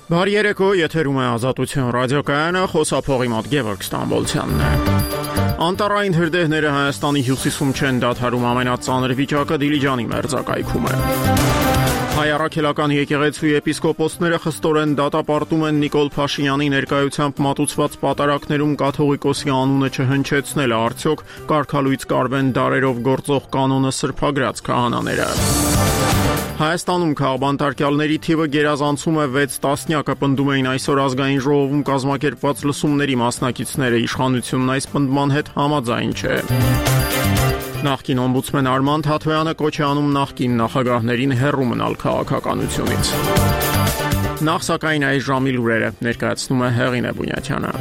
Բարի երեկո, եթերում է Ազատություն ռադիոկայանը, խոսափողի մոտ Գևորգ Ստամբոլցյանն է։ Անտառային հրդեհները Հայաստանի հյուսիսում չեն դադարում, ամենածանր վիճակը Դիլիջանի մերձակայքում է։ Հայ առաքելական եկեղեցու եպիսկոպոսները խստորեն դատապարտում են Նիկոլ Փաշինյանի ներկայությամբ մատուցված պատարակներում կաթողիկոսի անունը չհնչեցնելը, արդյոք կարգալույծ կարվեն դարերով գործող կանոնը սրբագրած քահանաները։ Հայաստանում քաղբանտարկյալների թիվը գերազանցում է 6 տասնյակը, պնդում էին այսօր ազգային ժողովում կազմակերպված լսումների մասնակիցները, իշխանությունն այս պնդման հետ համաձայն չէ։ Նախկին օմբուդսմեն Արման Թաթոյանը կոչ է անում նախկին նախագահներին հեռու մնալ քաղաքականությունից։ Նախ սակայն այս ժամի լուրերը ներկայացնում է Հեղինե Բունյաթյանը։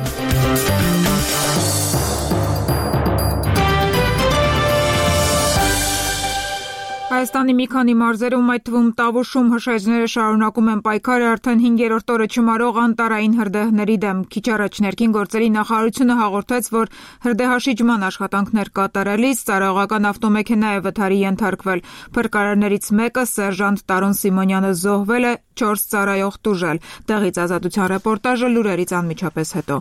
Հայաստանի մի քանի մարզերում, այդ թվում Տավուշում, հրշեջները շարունակում են պայքարը արդեն 5-րդ օրը չմարող անտառային հրդեհների դեմ։ Քիչ առաջ ներքին գործերի նախարարությունը հաղորդեց, որ հրդեհաշիջման աշխատանքներ կատարելիս ծառայողական ավտոմեքենա է վթարի ենթարկվել։ Փրկարարներից մեկը, սերժանտ Տարոն Սիմոնյանը, զոհվել է, 4 ծառայող տուժել։ Տեղից Ազատության ռեպորտաժը լուրերից անմիջապես հետո։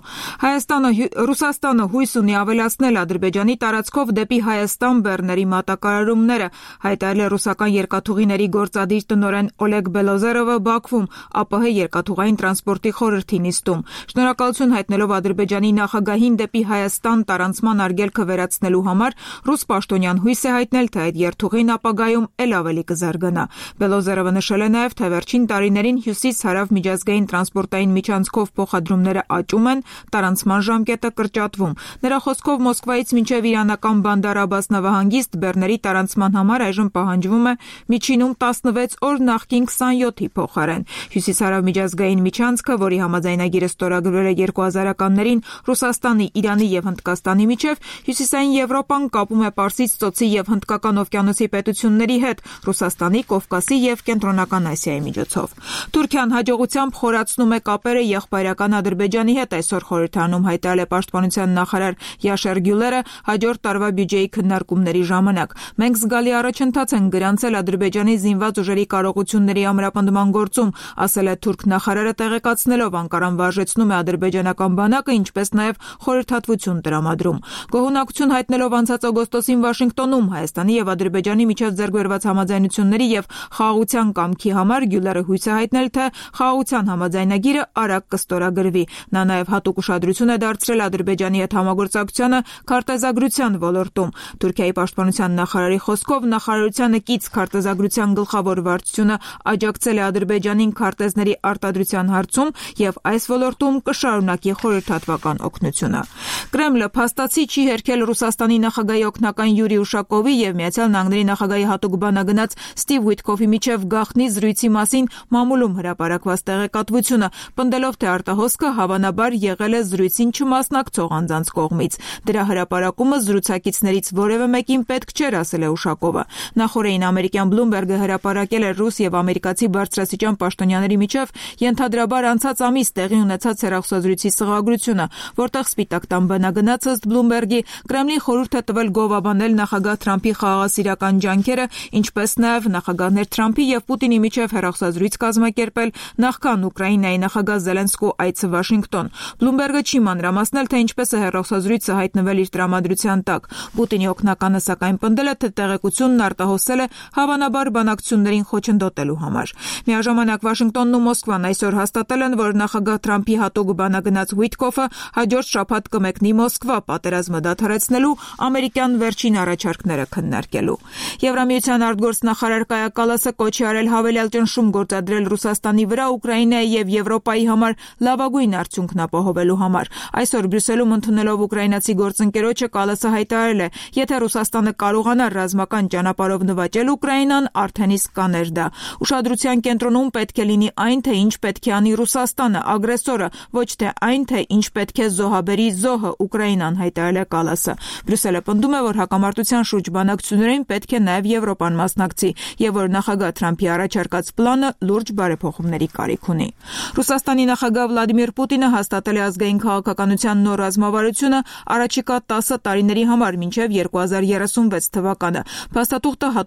Ռուսաստանը հույս ունի ավելացնել Ադրբեջանի տարածքով դեպի Հայաստան բեռների մատակարարումները, հայտարարել է ռուսական երկաթուղիների գործադիր տնօրեն Օլեգ Բելոզերովը Բաքվում ԱՊՀ երկաթուղային տրանսպորտի խորհրդի նիստում։ Շնորհակալություն հայտնելով Ադրբեջանի նախագահին դեպի Հայաստան տարանցման արգելքը վերացնելու համար, ռուս պաշտոնյան հույս է հայտնել, թե այդ երթուղին ապագայում ել ավելի կզարգանա։ Բելոզերովը նշել է նաև, թե վերջին տարիներին հյուսիս-հարավ միջազգային տրանսպորտային միջանցքով փոխադրումները աճում են, տարանցման ժամկետը կրճատվում։ Նրա խոսքով Մոսկվայից մինչև իրանական Բանդար Աբաս նավահանգիստ բեռների տարանցման համար այժմ պահանջվում է միջինում 16 օր, նախկին 27-ի փոխարեն։ Հյուսիս-հարավ միջազգային միջանցքը, որի համաձայնագիրը ստորագրվել է 2000-ականներին Ռուսաստանի, Իրանի եւ Հնդկաստանի միջև, հյուսիսային Եվրոպան կապում է Պարսից ծոցի եւ Հնդկական օվկիանոսի պետությունների հետ, Ռուսաստանի, Կովկասի եւ Կենտրոնական Ասիայի միջոցով։ Թուրքիան հաջողությամբ խորացնում է կապերը եղբայրական Ադրբեջանի հետ, այսօր խորհրդարանում հայտարարել է պաշտպանության նախարար Յաշար Գյուլերը հաջորդ տարվա բյուջեի քննարկումների ժամանակ։ Մենք զգալի առաջընթաց են գրանցել Ադրբեջանի զինված ուժերի կարողությունների ամրապնդման գործում, ասել է թուրք նախարարը, տեղեկացնելով Անկարան վարժեցնում է ադրբեջանական բանակը, ինչպես նաև խորհրդատվություն տրամադրում։ Գոհունակություն հայտնելով անցած օգոստոսին Վաշինգտոնում Հայաստանի եւ Ադրբեջանի միջև ձեռքբերված համաձայնությունների եւ խաղաղության կամքի համար Գյուլերը հույս է հայտնել, թե խաղաղության համաձայնագիրը արագ կստորագրվի։ Նա նաև հատուկ ուշադրություն է դարձրել Ադրբեջանի հետ համագործակցությանը քարտեզագրության ոլորտում։ Թուրքիայի պաշտպանության նախարարի խոսքով նախարարությանը կից քարտեզագրության գլխավոր վարչությունը աջակցել է Ադրբեջանին քարտեզների արտադրության հարցում եւ այս ոլորտում կշարունակի խորհրդատվական օգնությունը։ Կրեմլը փաստացի չի հերքել Ռուսաստանի նախագահի օգնական Յուրի Ուշակովի եւ Միացյալ Նահանգների նախագահի հատուկ բանագնաց Ստիվ Ուիտկոֆի միջև գաղտնի զրույցի մասին մամուլում հրապարակված տեղեկատվությունը, պնդելով, թե արտահոսքը հավանաբար եղել է զրույցին չմասնակցող անձանց կողմից։ Դրա հրապարակումը զրուցակիցներից որևէ մեկին պետք չէր, ասել է Ուշակովը։ Նախորդին ամերիկյան Bloomberg-ը հրապարակել էր ռուս եւ ամերիկացի բարձրաստիճան պաշտոնյաների միջև ենթադրաբար անցած ամիս տեղի ունեցած հեռախոսազրույցի սղագրությունը, որտեղ Սպիտակ տան բանագնաց ըստ Bloomberg-ի Կրեմլին խորհուրդ է տվել գովաբանել նախագահ Թրամփի խաղաղասիրական ջանքերը, ինչպես նաև նախագահներ Թրամփի եւ Պուտինի միջև հեռախոսազրույց կազմակերպել նախքան Ուկրաինայի նախագահ Զելենսկու այցը Վաշինգտոն։ Bloomberg-ը չի մանրամասնել, թե ինչպես է հեռախոսազրույցը հայտնվել իր տրամադրության տակ։ Պուտինի օգնականը սակայն պնդել է, թե տեղեկությունն արտահոսել է հավանաբար բանակցություններին խոչընդոտելու համար։ Միաժամանակ Վաշինգտոնն ու Մոսկվան այսօր հաստատել են, որ նախագահ Թրամփի հատուկ բանագնաց Ուիտկոֆը հաջորդ շաբաթ կմեկնի Մոսկվա պատերազմը դադարեցնելու ամերիկյան վերջին առաջարկները քննարկելու։ Եվրամիության արտգործնախարար Կայա Կալասը կոչ է արել հավելյալ ճնշում գործադրել Ռուսաստանի վրա Ուկրաինայի եւ Եվրոպայի համար լավագույն արդյունքն ապահովելու համար։ Այսօր Բրյուսելում ընդունելով ուկրաինացի գործընկերոջը Կալասը հայտարարել է, եթե Ռուսաստանը կարողանար ռազմական ճանապարհով նվաճել Ուկրաինան, արդեն իսկ կաներ դա։ Ուշադրության կենտրոնում պետք է լինի այն, թե ինչ պետք է անի Ռուսաստանը, ագրեսորը, ոչ թե այն, թե ինչ պետք է զոհաբերի զոհը Ուկրաինան, հայտարարել է Կալասը։ Բրյուսելը պնդում է, որ հակամարտության շուրջ բանակցություններին պետք է նաև Եվրոպան մասնակցի եւ որ նախագահ Թրամփի առաջարկած պլանը լուրջ բարեփոխումների կարիք ունի։ Ռուսաստանի նախագահ Վլադիմիր Պուտինը հաստատել է ազգային քաղաքականության նոր ռազմավարությունը առաջիկա 10 տարիների համար մինչև 2036 թվականը։ Փաստաթուղթը հատուկ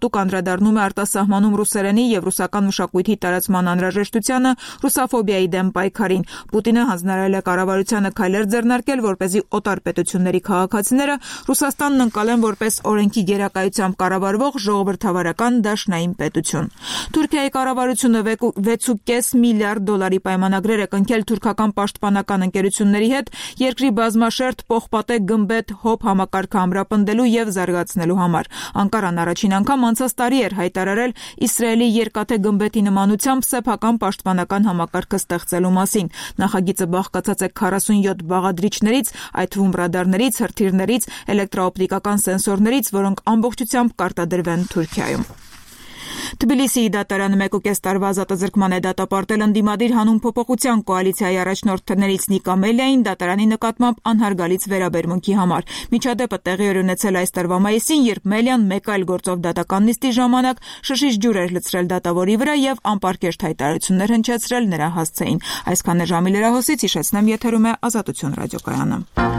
հատուկ անդրադառնում է արտասահմանում ռուսերենի եւ ռուսական մշակույթի տարածման անհրաժեշտությանը, ռուսաֆոբիայի դեմ պայքարին։ Պուտինը հանձնարարել է կառավարությանը քայլեր ձեռնարկել, որպեսզի օտար պետությունների քաղաքացիները Ռուսաստանն ընկալեն որպես օրենքի գերակայությամբ կառավարվող ժողովրդավարական դաշնային պետություն։ Թուրքիայի կառավարությունը 6.5 միլիարդ դոլարի պայմանագրեր է կնքել թուրքական պաշտպանական ընկերությունների հետ երկրի բազմաշերտ պողպատե գմբեթ հոբ համակարգը ամրապնդելու եւ զարգացնելու համար։ Անկարան առաջին անգամ անցած տարի էր հայտարարել Իսրայելի երկաթե գմբեթի նմանությամբ սեփական պաշտպանական համակարգը ստեղծելու մասին։ Նախագիծը բաղկացած է 47 բաղադրիչներից, այդ թվում ռադարներից, հրթիռներից, էլեկտրաօպտիկական սենսորներից, որոնք ամբողջությամբ կարտադրվեն Թուրքիայում։ Թբիլիսիի դատարանը 1.5 տարվա ազատազրկման է դատապարտել ընդդիմադիր հանուն փոփոխության կոալիցիայի առաջնորդներից Նիկա Մելիային դատարանի նկատմամբ անհարգալից վերաբերմունքի համար։ Միջադեպը տեղի էր ունեցել այս տարվա մայիսին, երբ Մելիան մեկ այլ գործով դատական նիստի ժամանակ շշիշ ջուր էր լցրել դատավորի վրա եւ անպարկեշտ հայտարարություններ հնչեցրել նրա հասցեին։ Այսքանը ժամի լրահոսից հիշեցնեմ, եթերում է Ազատություն ռադիոկայանը։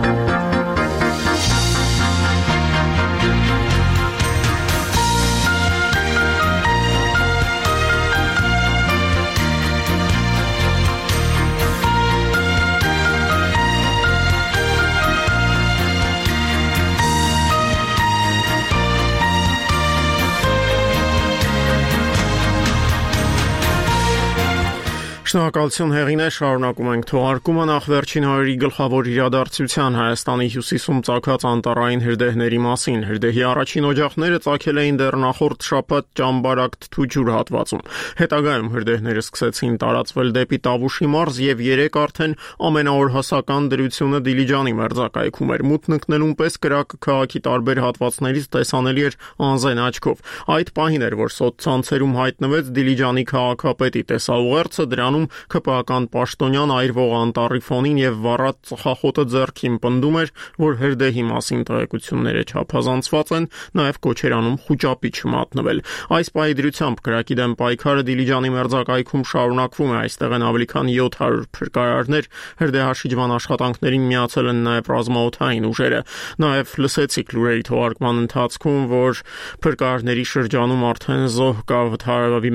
Շնորհակալություն հեղինե, շարունակում ենք թողարկումը նախ վերջին օրերի գլխավոր իրադարձության Հայաստանի հյուսիսում ծագած անտառային հրդեհների մասին։ Հրդեհի առաջին օջախները ծագել էին դեռ նախորդ շաբաթ Ճամբարակ Թություր հատվածում։ Հետագայում հրդեհները սկսեցին տարածվել դեպի Տավուշի մարզ եւ երեք արդեն ամենաօրհասական դրությունը Դիլիջանի մերձակայքում էր։ Մութն ընկնելուն պես կրակը քաղաքի տարբեր հատվածներից տեսանելի էր անզեն աչքով։ Այդ պահին էր, որ սոցցանցերում հայտնվեց Դիլիջանի քաղաքապետի տեսաուղերձը, դրանում ԿՊԱ-ական պաշտոնյան այրվող անտառի ֆոնին եւ վառած ծխախոտը ձեռքին պնդում էր, որ հրդեհի մասին տեղեկությունները չափազանցված են, նաեւ կոչեր անում խուճապի չմատնվել։ Այս պահի դրությամբ կրակի դեմ պայքարը Դիլիջանի մերձակայքում շարունակվում է, այստեղ են ավելի քան 700 փրկարարներ, հրդեհաշիջման աշխատանքներին միացել են նաեւ ռազմաօդային ուժերը։ Նաեւ լսեցիք լուրերի թողարկման ընթացքում, որ փրկարարների շրջանում արդեն զոհ կա վթարավի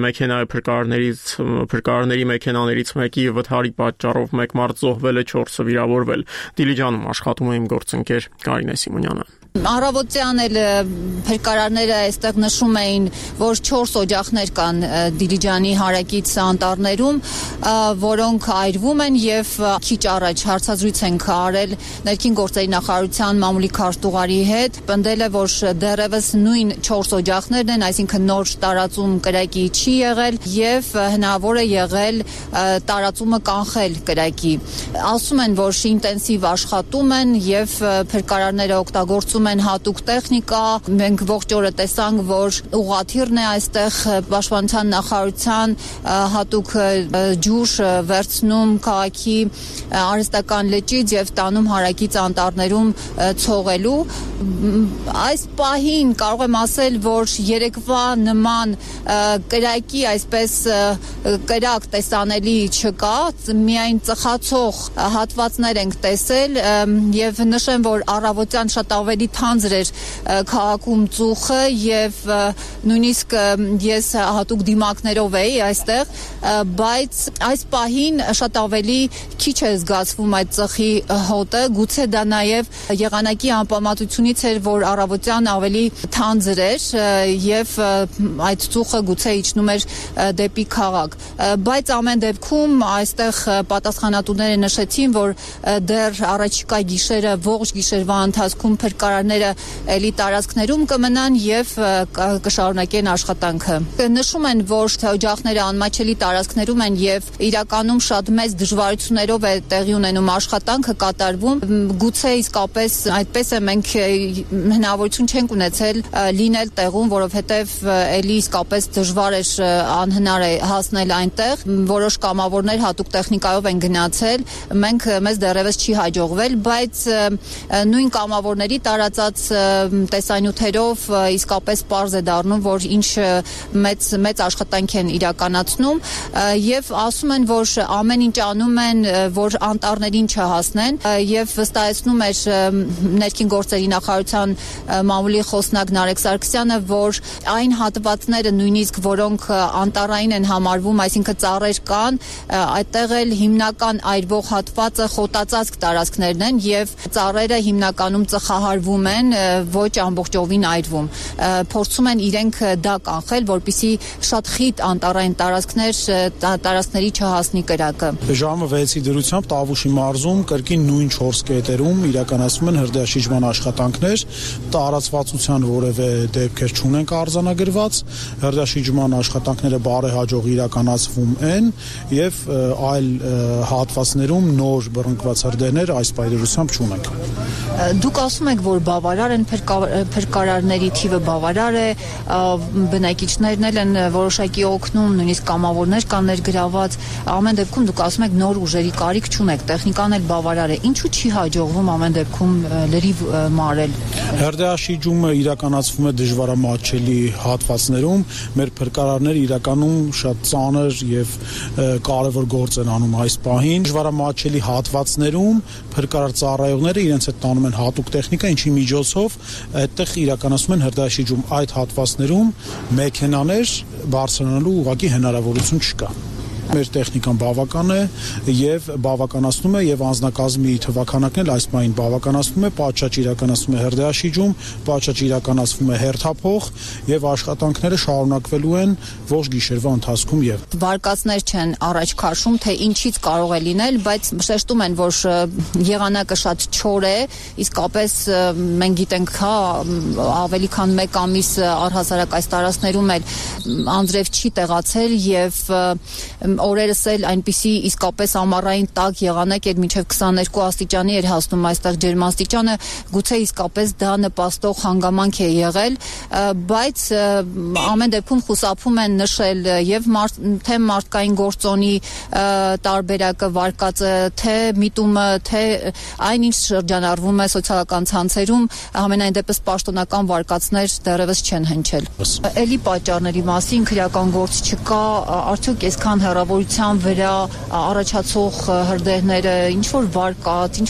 փրկարարների մեքենաներից մեկի վթարի պատճառով մեկ մարդ զոհվել է, 4-ը վիրավորվել։ Դիլիջանում աշխատում է իմ գործընկեր Կարինե Սիմոնյանը։ Առավոտյան էլ փրկարարները այստեղ նշում էին, որ 4 օջախներ կան Դիլիջանի հարակից անտառներում, որոնք այրվում են եւ քիչ առաջ հարցազրույց ենք արել ներքին գործերի նախարարության մամուլի քարտուղարի հետ, պնդել է, որ դեռևս նույն 4 օջախներն են, այսինքն նոր տարածում կրակի չի եղել եւ հնարավոր է եղել տարածումը կանխել կրակի։ Ասում են, որ ինտենսիվ աշխատում են եւ փրկարարները օգտագործում են հատուկ տեխնիկա, մենք ողջ օրը տեսանք, որ ուղղաթիռն է այստեղ պաշտպանության նախարարության հատուկ ջուր վերցնում քաղաքի արհեստական լճից եւ տանում հարակից անտառներում ցողելու։ Այս պահին կարող եմ ասել, որ երեկվա նման կրակի այսպես կրակ տեսանելի չկա, միայն ծխացող հատվածներ ենք տեսել եւ նշեմ, որ առավոտյան շատ ավելի թանձր էր քաղաքում ծուխը եւ նույնիսկ ես հատուկ դիմակներով էի այստեղ, բայց այս պահին շատ ավելի քիչ է զգացվում այդ ծխի հոտը, գուցե դա նաեւ եղանակի անպամատությունից էր, որ առավոտյան ավելի թանձր էր եւ այդ ծուխը գուցե իջնում էր դեպի քաղաք, բայց ամեն դեպքում այստեղ պատասխանատուները նշեցին, որ դեռ առաջիկա գիշերը ողջ գիշերվա ընթացքում փրկարարները էլի տարածքներում կմնան եւ կշարունակեն աշխատանքը։ Նշում են, որ օջախները անմաչելի տարածքներում են եւ իրականում շատ մեծ դժվարություններով է տեղի ունենում աշխատանքը կատարվում։ Գուցե իսկապես այդպես է, մենք հնարավորություն չենք ունեցել լինել տեղում, որովհետեւ էլի իսկապես դժվար է անհնար է հասնել այն այնտեղ, որոշ կամավորներ հատուկ տեխնիկայով են գնացել, մեզ դեռևս չի հաջողվել, բայց նույն կամավորների տարածած տեսանյութերով իսկապես պարզ է դառնում, որ ինչ մեծ աշխատանք են իրականացնում եւ ասում են, որ ամեն ինչ անում են, որ անտառներին չհասնեն եւ վստահեցնում էր ներքին գործերի նախարարության մամուլի խոսնակ Նարեկ Սարգսյանը, որ այն հատվածները նույնիսկ որոնք անտառային են համարվում, այսինքն ծառեր կան, այդտեղ էլ հիմնական այրվող հատվածը խոտածածկ տարածքներն են եւ ծառերը հիմնականում ծխահարվում են, ոչ ամբողջովին այրվում։ Փորձում են իրենք դա կանխել, որպեսզի շատ խիտ անտառային տարածքների չհասնի կրակը։ Ժամը 6-ի դրությամբ Տավուշի մարզում կրկին նույն 4 կետերում իրականացվում են հրդեհաշիջման աշխատանքներ, տարածվածության որևէ դեպքեր չունենք արձանագրված, հրդեհաշիջման աշխատանքները բարեհաջող իրականացվում են եւ այլ հատվածներում նոր բռնկված հրդեհներ այս պայմանությամբ չունենք։ Դուք ասում եք, որ բավարար են փրկարարների թիվը բավարար է, բնակիչներն էլ են որոշակի օգնում, նույնիսկ կամավորներ կան ներգրաված, ամեն դեպքում դուք ասում եք նոր ուժերի կարիք չունեք, տեխնիկան էլ բավարար է, ինչու չի հաջողվում ամեն դեպքում լրիվ մարել։ Հրդեհաշիջումը իրականացվում է դժվարամատչելի հատվածներում, մեր փրկարարները իրականում շատ ծանր եւ կարեւոր գործ են անում այս պահին։ Դժվարամատչելի հատվածներում փրկարար ծառայողները իրենց հետ տանում են հատուկ տեխնիկա, ինչի միջոցով այդտեղ իրականացում են հրդեհաշիջում, այդ հատվածներում մեքենաներ բարձրանալու ուղղակի հնարավորություն չկա։ Մեր տեխնիկան բավական է եւ բավականացնում է եւ անձնակազմի թվականակն էլ այս պահին բավականացնում է, պատշաճ իրականացնում է հրդեհաշիջում, պատշաճ իրականացվում է հերթափոխ եւ աշխատանքները շարունակվելու են ողջ գիշերվա ընթացքում եւ վարկածներ չեն առաջ քաշում, թե ինչից կարող է լինել, բայց շեշտում են, որ եղանակը շատ չոր է, իսկապես մենք գիտենք, հա, ավելի քան 1 ամիս առհասարակ այս տարածքներում էլ անձրև չի տեղացել եւ օրերս էլ այնպիսի իսկապես ամառային տաք եղանակ էր, մինչև 22 աստիճանի էր հասնում այստեղ ջերմաստիճանը, գուցե իսկապես դա նպաստող հանգամանք է եղել, բայց ամեն դեպքում խուսափում են նշել եւ թե մարդկային գործոնի տարբերակը վարկածը, թե միտումը, թե այնինչ շրջանառվում է սոցիալական ցանցերում, ամենայն դեպս պաշտոնական վարկածներ դեռևս չեն հնչել։ Էլի պատճառների մասին քրեական գործ չկա, արդյոք այսքան հեռավորության վրա առաջացող հրդեհները ինչ որ վարկած,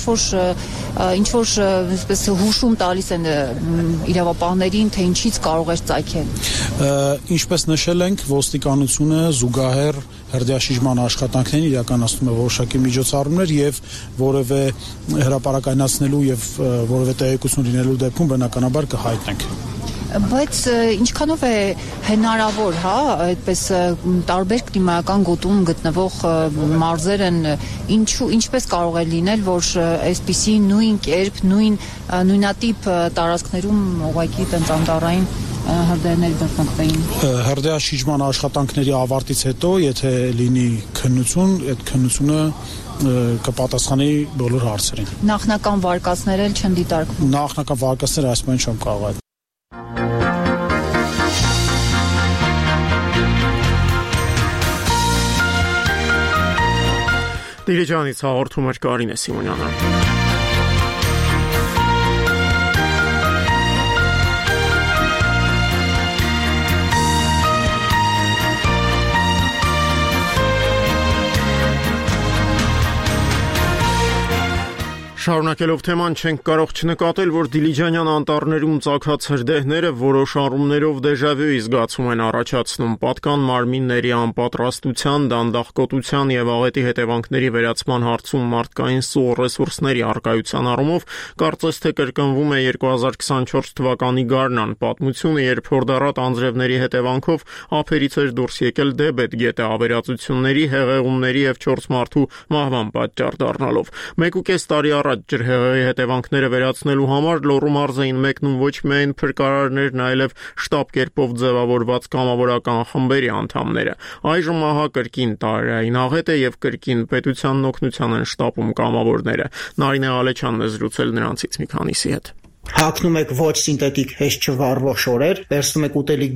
ինչ որ այսպես հուշում տալիս են իրավապահներին, թե ինչից կարող է ծագել։ Ինչպես նշել ենք, ոստիկանությունը զուգահեռ հրդեհաշիջման աշխատանքներին իրականացնում է որոշակի միջոցառումներ եւ որևէ հրապարակայնացնելու եւ որևէ տեղեկություն լինելու դեպքում բնականաբար կհայտնենք։ Բայց ինչքանով է հնարավոր, հա, այդպես տարբեր կլիմայական գոտում գտնվող մարզեր են, ինչպես կարող է լինել, որ այսպիսի նույն կերպ, նույնատիպ տարածքներում ուղղակի տենց անտառային հրդեհներ բռնկվեին։ Հրդեհաշիջման աշխատանքների ավարտից հետո, եթե լինի քննություն, այդ քննությունը կպատասխանի բոլոր հարցերին։ Նախնական վարկածներ էլ չեն դիտարկվում։ Նախնական վարկածները այս պահին չեմ կարող։ Դիլիջանից հաղորդում էր Կարինե Սիմոնյանը։ Շարունակելով թեման չենք կարող չնկատել, որ դիլիջանյան անտառներում ծագած հրդեհները որոշ առումներով դեժավյուի զգացում են առաջացնում, պատկան մարմինների անպատրաստության, դանդաղկոտության եւ աղետի հետևանքների վերացման հարցում մարդկային սուղ ռեսուրսների առկայության առումով կարծես թե կրկնվում է 2024 թվականի գարնան պատմությունը, երբ հորդառատ անձրևների հետևանքով ափերից էր դուրս եկել Դեբետ գետը ավերածությունների, հեղեղումների եւ 4 մարդու մահվան պատճառ դառնալով։ 1.5 տարի ջրհեղեղի հետևանքները վերացնելու համար Լոռու մարզ էին մեկնում ոչ միայն փրկարարներն, այլև շտաբ կերպով ձևավորված կամավորական խմբերի անդամները։ Այժմ ահա կրկին տարերային աղետ է եւ կրկին պետության օգնության են շտապում կամավորները։ Նարինե Ալեչյանն է զրուցել նրանցից մի քանիսի հետ։ Հագնում եք ոչ սինթետիկ հեշտ չվառվող շորեր, վերցնում եք ուտելիք ջուր,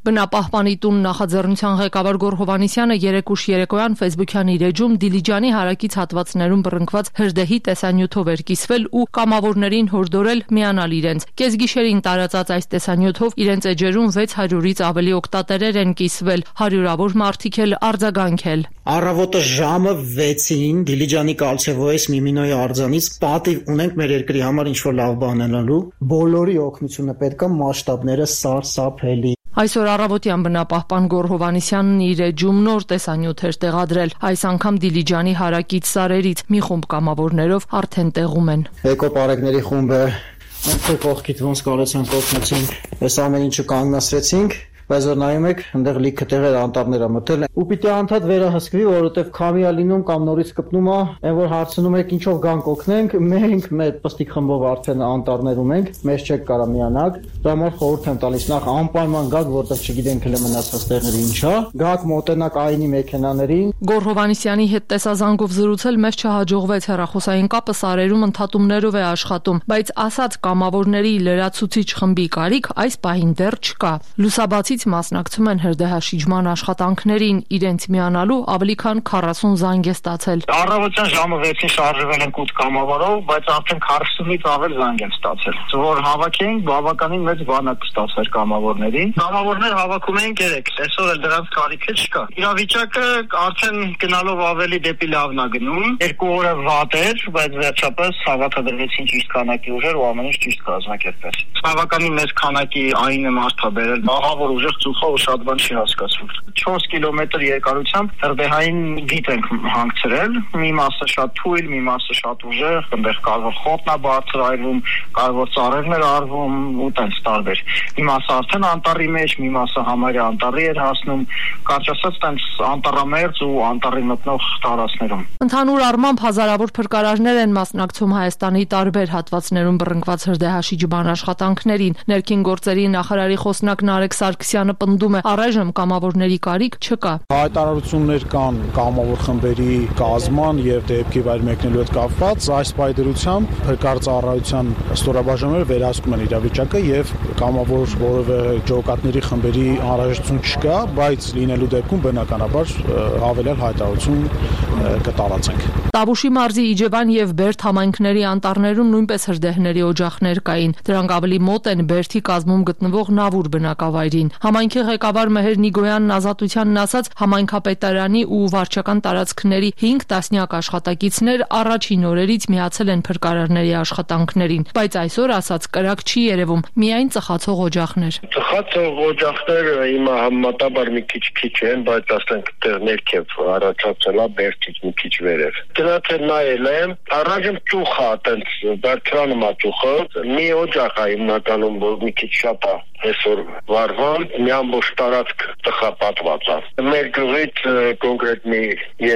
Բնապահպանի տուն նախաձեռնության ղեկավար Գոռ Հովհաննիսյանը երեկուշ երեկոյան Facebook-յան իր էջում Դիլիջանի հարակից հատվածներում բռնկված հրդեհի տեսանյութով էր կիսվել ու կամավորներին հորդորել միանալ իրենց։ Կեսգիշերին տարածած այս տեսանյութով իրենց էջերում 600-ից ավելի օգտատերեր են կիսվել, հարյուրավոր մարդիկ էլ արձագանքել։ Առավոտը ժամը 6-ին Դիլիջանի Կալչևոյես Միմինոյի արձանից պատիվ ունենք մեր երկրի համար ինչ-որ լավ բան անելու։ Բոլորի օգնությունը պետք է, մասշտաբները սարսափելի։ Այսօր առավոտյան բնապահպան Գոռ Հովհաննիսյանն իր էջում նոր տեսանյութ էր տեղադրել, այս անգամ Դիլիջանի հարակից սարերից մի խումբ կամավորներով արդեն տեղում են։ Էկոպարեկների խումբը մենք կողքից ոնց կարեցանք օգնեցինք, այս ամեն ինչը կանգնացրեցինք, բայց որ նայում եք, այնտեղ լիքը տեղեր անտառներ մտել ու պիտի անդադ վերահսկվի, որովհետև քամի է լինում կամ նորից կպնում է, այն որ հարցնում եք ինչով գանք օգնենք, մենք մեր պստիկ խմբով արդեն անտառներում ենք, մեզ չեք կարա միանաք, դա համար խորհուրդ եմ տալիս նախ անպայման գաք, որտեղ չգիտենք հենց մնացած տեղերը ինչա, գաք մոտենակ այինի մեքենաներին։ Գոռ Հովհաննիսյանի հետ տեսազանգով զրուցել մեզ չհաջողվեց, հեռախոսային կապը սարերում ընդհատումներով է աշխատում, բայց ասած կամավորների լրացուցիչ խմբի կարիք այս պահին դեռ չկա։ Լուսաբացից մասնակցում են հրդեհաշիջման աշխատանքներին, իրենց միանալու ավելի քան 40 զանգ է ստացել։ Առավոտյան ժամը 6-ին շարժվել ենք 8 կամավորով, բայց արդեն 40-ից ավել զանգ եմ ստացել։ Որ հավաքեինք, բավականին մեծ բանակ ստացվեր կամավորների։ Կամավորներ հավաքում էին 3, այսօր էլ դրանց կարիքը չկա։ Իրավիճակը արդեն գնալով ավելի դեպի լավն է գնում։ 2 օրը վատ էր, բայց վերջապես հավաքադրվեցին ճիշտ քանակի ուժեր ու ամեն ինչ ճիշտ կազմակերպվեց։ Բավականին մեծ քանակի այն է մարդա բերել, ահավոր ուժեր ծուխով շատ բան չի հասկացվում։ 4 կիլոմետր երկարությամբ հրդեհային գիտ ենք հանգցրել, մի մասը շատ թույլ, մի մասը շատ ուժեղ, այնտեղ կարող խոտն է բարձրայրվում, կարող ծառերն էր արվում ու տենց տարբեր։ Մի մասը արդեն անտառի մեջ, մի մասը համարյա անտառի էր հասնում, կարճ ասած տենց անտառամերձ ու անտառի մտնող տարածքներում։ Ընդհանուր առմամբ հազարավոր փրկարարներ են մասնակցում Հայաստանի տարբեր հատվածներում բռնկված հրդեհաշիջման աշխատանքներին։ Ներքին գործերի նախարարի խոսնակ Նարեկ Սարգսյանը պնդում է, առայժմ կամավորների կարիք չկա։ Հայտարարություններ կան կամավոր խմբերի կազման եւ դեպքի վայր մեկնելու հետ կապված, այս պայդրությամբ փրկար ծառայության ստորաբաժանումները վերահսկում են իրավիճակը եւ կամավոր որևէ ջոկատների խմբերի անհրաժեշտություն չկա, բայց լինելու դեպքում բնականաբար հավելյալ հայտարարություն կտարածենք։ Տավուշի մարզի Իջևան եւ Բերդ համայնքների անտառներում նույնպես հրդեհների օջախներ կային։ Դրանք ավելի մոտ են Բերդի կազմում գտնվող Նավուր բնակավայրին։ Համայնքի ղեկավար Մեհեր Նիգոյանն Ազատությանն ասաց, համայնքապետարանի ու վարչական տարածքների 5 տասնյակ աշխատակիցներ առաջին օրերից միացել են փրկարարների աշխատանքներին, բայց այսօր ասաց կրակ չի երևում, միայն ծխացող օջախներ։ Ծխացող օջախները հիմա համեմատաբար մի քիչ են, բայց ասենք դեռ ներքև առաջացել է Բերդից մի քիչ վերև։ Դրանց էլ նայել եմ, առայժմ ծուխ է, այտենց Բերդրանում է ծուխը, մի օջախ է հիմնականում, որ մի քիչ շատ է այսօր վարվան, մի ամբողջ տարածք տխապատված է։ Մեր գյուղից կոնկրետ մի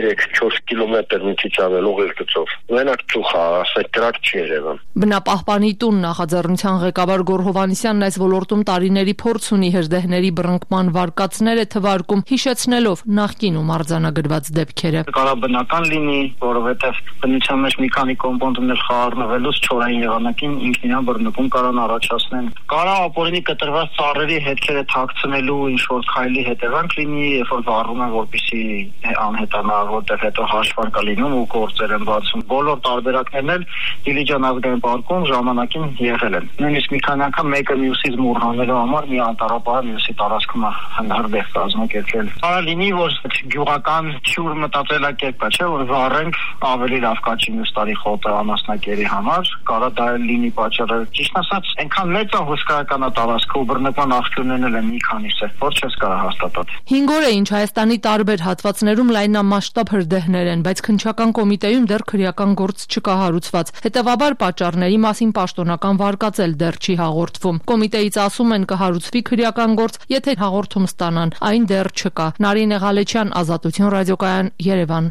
3-4 կիլոմետր մի քիչ ավել ուղիղ գծով։ Մենակ ծուխ է, ասեք կրակ չի երևում։ Բնապահպանի տուն նախաձեռնության ղեկավար Գոռ Հովհաննիսյանն այս ոլորտում տարիների փորձ ունի, հրդեհների բռնկման վարկածներ է թվարկում, հիշեցնելով նախկինում արձանագրված դեպքերը։ Կարա բնական լինի, որովհետև բնության մեջ մի քանի կոմպոնենտներ խառնվելուց չորային եղանակին ինքնին բռնկում կարան առաջացնեն։ Կարա ապօրինի կտրված ծառերի հետքերը թաքցնելու ինչ-որ քայլի հետևանք լինի, երբ որ վառում են, որպեսզի անհետանա, որտեղ հետո հաշվար կա լինում ու գործեր են բացում։ Բոլոր տարբերակներն էլ Դիլիջան ազգային պարկում ժամանակին եղել են։ Նույնիսկ մի քանի անգամ մեկը մյուսից մոռանալու համար մի անտառապահ մյուսի տարածքում հրդեհ կազմակերպել։ Կարա լինի, որ գյուղական չուր մտածելակերպ է, չէ՞, որ վառենք ավելի լավ կաճի մյուս տարի խոտը անասնակերի համար, կարա դա լինի պատճառը։ Ճիշտ ասած, այնքան մեծ է հսկայական տարածքը ու բռնկման աղբյուրներն էլ են մի քանիսը, որ չես կարող հաստատել։ 5 օր է ինչ Հայաստանի տարբեր հատվածներում լայնամասշտաբ հրդեհներ են, բայց քննչական կոմիտեում դեռ քրեական գործ չկա հարուցված։ Հետևաբար պատճառների մասին պաշտոնական վարկածել դեռ չի հաղորդվում։ Կոմիտեից ասում են կհարուցվի քրեական գործ, եթե հաղորդում ստանան, այն դեռ չկա։ Նարինե Ղալեչյան, Ազատություն ռադիոկայան, Երևան։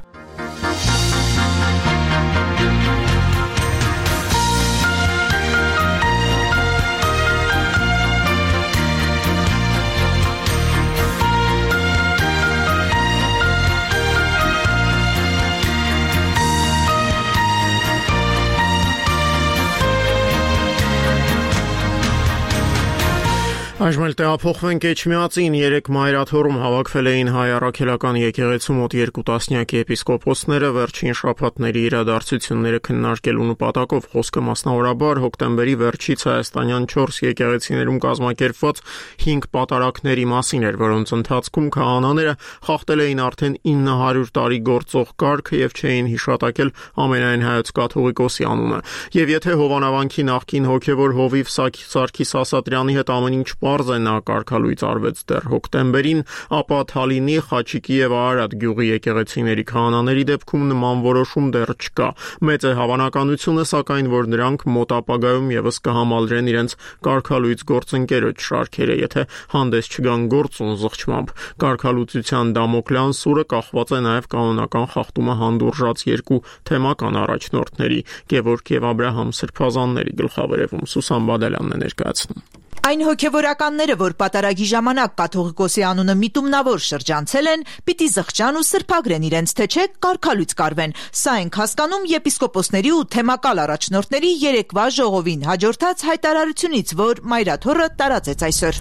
Այժմ էլ տեղափոխվենք Էջմիածին 3 մայրաթորում հավաքվել էին հայ առաքելական եկեղեցու մոտ 2 տասնյակի էպիսկոպոսները վերջին շաբաթների իրադարձությունները քննարկելու նպատակով խոսքը մասնավորաբար հոկտեմբերի վերջից հայաստանյան 4 եկեղեցիներում կազմակերպված 5 պատարակների մասին էր, որոնց ընթացքում քահանաները խախտել էին արդեն 900 տարի գործող կարգը եւ չէին հիշատակել ամենայն հայոց կաթողիկոսի անունը։ Եվ եթե Հովանավանքի նախկին հոգևոր Հովիվ Սարգիս Ասատրյանի հետ ամեն ինչ պարզ է, նա կարգալույծ արվեց դեռ հոկտեմբերին, ապա Թալինի, Խաչիկի եւ Արարատ գյուղի եկեղեցիների քահանաների դեպքում նման որոշում դեռ չկա։ Մեծ է հավանականությունը, սակայն, որ նրանք մոտ ապագայում եւս կհամալրեն իրենց կարգալույծ գործընկերոջ շարքերը, եթե հանդես չգան գործուն զղջմամբ։ Կարգալույծության դամոկլյան սուրը կախված է նաեւ կանոնական խախտումը հանդուրժած 2 թեմական առաջնորդների՝ Գևորգ եւ Աբրահամ Սրբազանների գլխավերեւում։ Սուսան Բադալյանն է ներկայացնում։ Այն հոգևորականները, որ պատարագի ժամանակ կաթողիկոսի անունը միտումնավոր շրջանցել են, պիտի զղջան ու սրբագրեն իրենց, թե չէ կարգալույծ կարվեն։ Սա ենք հասկանում եպիսկոպոսների ու թեմակալ առաջնորդների երեկվա ժողովին հաջորդած հայտարարությունից, որ մայրաթոռը տարածեց այսօր։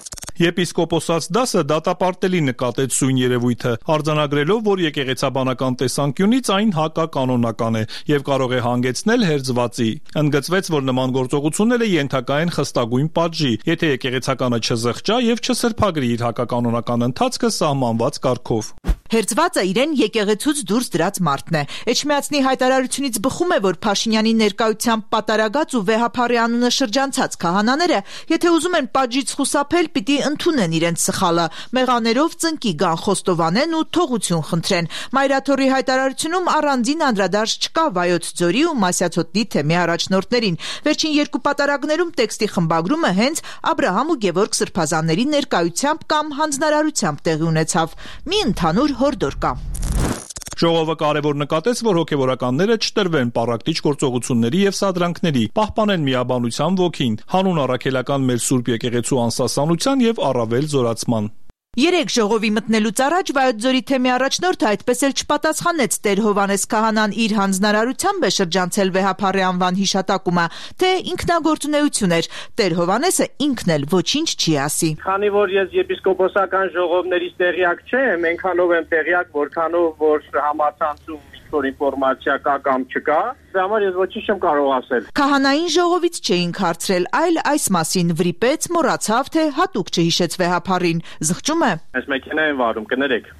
Եպիսկոպոսաց դասը դատապարտելի նկատեց սույն երևույթը, արձանագրելով, որ եկեղեցաբանական տեսանկյունից այն հակականոնական է եւ կարող է հանգեցնել հերձվածի։ Ընդգծվեց, որ նման գործողությունները ենթակա են խստագույն պատժի, եթե եկեղեցականը չզղջա եւ չսրբագրի իր հակականոնական ընթացքը սահմանված կարգով։ Հերձվածը իրեն եկեղեցուց դուրս դրած մարդն է։ Էջմիածնի հայտարարությունից բխում է, որ Փաշինյանի ներկայությամբ պատարագած ու վեհափառի անունը շրջանցած քահանաները, եթե ուզում են պատժից խուսափել, պիտի ընդունեն իրենց սխալը, մեղաներով ծնկի գան, խոստովանեն ու թողություն խնդրեն։ Մայրաթոռի հայտարարությունում առանձին անդրադարձ չկա Վայոց ձորի ու Մասյացոտնի թեմի առաջնորդներին։ Վերջին 2 պատարագներում տեքստի խմբագրումը հենց Աբրահամ ու Գևորգ Սրբազանների ներկայությամբ կամ հանձնարարությամբ տեղի ունեցավ։ Մի ընդհանուր հորդոր կա։ Ժողովը կարևոր նկատեց, որ հոգևորականները չտրվեն պառակտիչ գործողությունների եւ սադրանքների, պահպանեն միաբանության ոգին, հանուն առաքելական մեր Սուրբ եկեղեցու անսասանության եւ առավել զորացման։ 3 ժողովի մտնելուց առաջ Վայոց ձորի թեմի առաջնորդը այդպես էլ չպատասխանեց Տեր Հովանես քահանան իր հանձնարարությամբ է շրջանցել վեհափառի անվան հիշատակումը, թե ինքնագործունեություն էր։ Տեր Հովանեսը ինքն էլ ոչինչ չի ասի։ Քանի որ ես եպիսկոպոսական ժողովներից տեղյակ չեմ, այնքանով եմ տեղյակ, որքանով որ համացանցում որ ինֆորմացիա կա կամ չկա, դրա համար ես ոչինչ չեմ կարող ասել։ Քահանային ժողովից չէինք հարցրել, այլ այս մասին վրիպեց, մոռացավ, թե հատուկ չհիշեց վեհափառին։ Զղջում է։ Այս մեքենա են վարում, կներեք։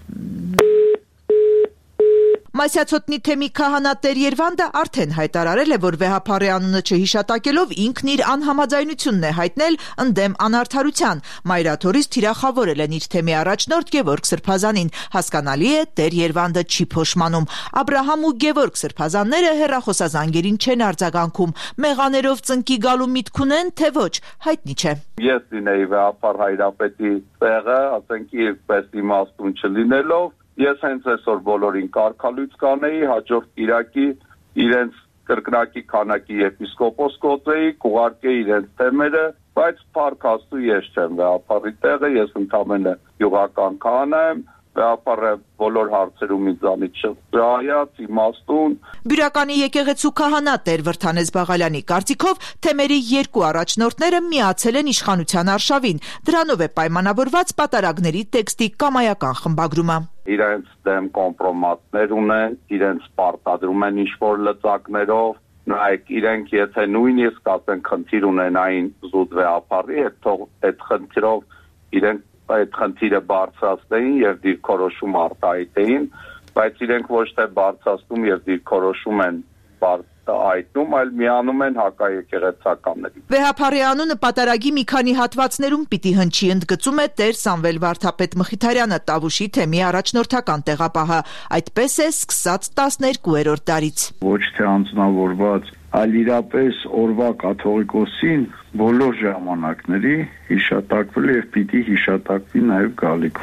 Մասյացոտնի թեմի քահանա Տեր Երվանդը արդեն հայտարարել է, որ վեհափառի անունը չհիշատակելով ինքն իր անհամաձայնությունն է հայտնել ընդդեմ անարդարության։ Մայրաթորից թիրախավորել են իր թեմի առաջնորդ Գևորգ Սրբազանին։ Հասկանալի է, Տեր Երվանդը չի փոշմանում։ Աբրահամ ու Գևորգ Սրբազանները հեռախոսազանգերին չեն արձագանքում։ Մեղաներով ծնկի գալու միտք ունեն, թե ոչ, հայտնի չէ։ Ես լինեի վեհափառ Հայրապետի տեղը, ասենք իրպես իմաստուն չլինելով, ես հենց այսօր բոլորին կարգալույծ կանեի, հաջորդ կիրակի իրենց կրկնակի քանակի եպիսկոպոս կոծեի, կուղարկեի իրենց թեմերը, բայց փառք Աստծո ես չեմ վեհափառի տեղը, ես ընդամենը յուղական քահանա եմ, վեհափառը բոլոր հարցերում ինձանից շահայաց, իմաստուն։ Բյուրականի եկեղեցու քահանա Տեր Վրդանես Բաղալյանի կարծիքով թեմերի 2 առաջնորդները միացել են իշխանության արշավին։ Դրանով է պայմանավորված պատարագների տեքստի կամայական խմբագրումը։ Իրենց դեմ կոմպրոմատներ ունեն, իրենց պարտադրում են ինչ-որ լծակներով, նայեք իրենք եթե նույնիսկ ասեն խնդիր ունենային զուտ վեհափառի, այդ խնդիրով իրենք այդ խնդիրը բարձրացնեին եւ դիրքորոշում արտահայտեին, բայց իրենք ոչ թե բարձրացնում եւ դիրքորոշում են այտնում, այլ միանում են հակաեկեղեցականների։ Վեհափառի անունը պատարագի մի քանի հատվածներում պիտի հնչի, ընդգծում է Տեր Սամվել Վարդապետ Մխիթարյանը, Տավուշի թեմի առաջնորդական տեղապահը։ Այդպես է սկսած 12-րդ դարից։ Ոչ թե անձնավորված, այլ իրապես օրվա կաթողիկոսին բոլոր ժամանակների հիշատակվել եւ պիտի հիշատակվի նաեւ գալիքում։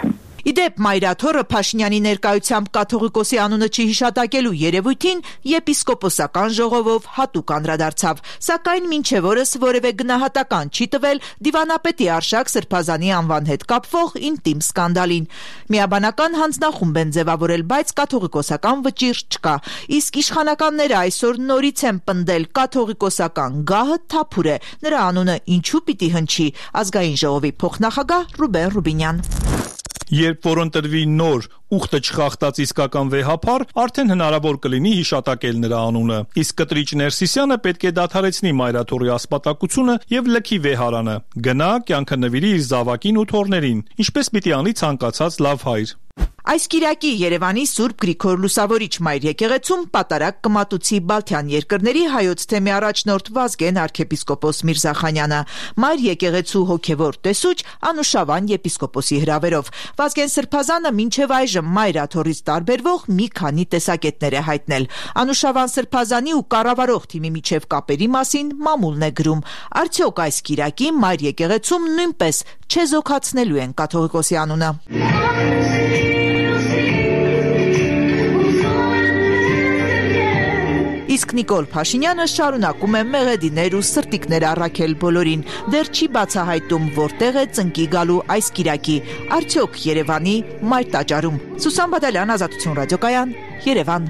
Իդեպ Մայրաթորը Փաշինյանի ներկայությամբ կաթողիկոսի անունը չհիշատակելու երևույթին եպիսկոպոսական ժողովով հատուկ անդրադարձավ, սակայն մինչև օրս որևէ գնահատական չի տվել դիվանապետի Արշակ Սրբազանի անվան հետ կապվող ինտիմ սկանդալին։ Միաբանական հանձնախումբ են ձևավորել, բայց կաթողիկոսական վճիռ չկա, իսկ իշխանականները այսօր նորից են պնդել կաթողիկոսական գահը թափուր է, նրա անունը ինչու պիտի հնչի, Ազգային ժողովի փոխնախագահ Ռուբեն Ռուբինյան։ Երբ որ ընտրվի նոր ուխտը չխախտած իսկական վեհափառ, արդեն հնարավոր կլինի հիշատակել նրա անունը։ Իսկ կտրիչ Ներսիսյանը պետք է դադարեցնի Մայրաթորի ասպատակությունը եւ լքի վեհարանը։ Գնա կյանքը նվիրի իր զավակին ու թոռներին, ինչպես պիտի անի ցանկացած լավ հայր։ Այս կիրակի Երևանի Սուրբ Գրիգոր Լուսավորիչ Մայր եկեղեցում պատարագ կմատուցի Բալթյան երկրների հայոց թեմի առաջնորդ Վազգեն arczepiskopos Միրզախանյանը, Մայր եկեղեցու հոգևոր տեսուչ Անուշավան եպիսկոպոսի հրավերով։ Վազգեն Սրբազանը մինչև այժմ Մայրաթորից տարբերվող մի քանի տեսակետներ է հայտնել։ Անուշավան Սրբազանի ու կառավարող թիմի միջև կապերի մասին մամուլն է գրում։ Արդյոք այս կիրակի Մայր եկեղեցում նույնպես չեզոքացնելու են կաթողիկոսի անունը։ Իսկ Նիկոլ Փաշինյանը շարունակում է մեղեդիներ ու սրտիկներ առաքել բոլորին, դեռ չի բացահայտում որտեղ է ծնկի գալու այս կիրակի, արդյոք Երևանի Մայր տաճարում։ Սուսան Բադալյան, Ազատություն ռադիոկայան, Երևան։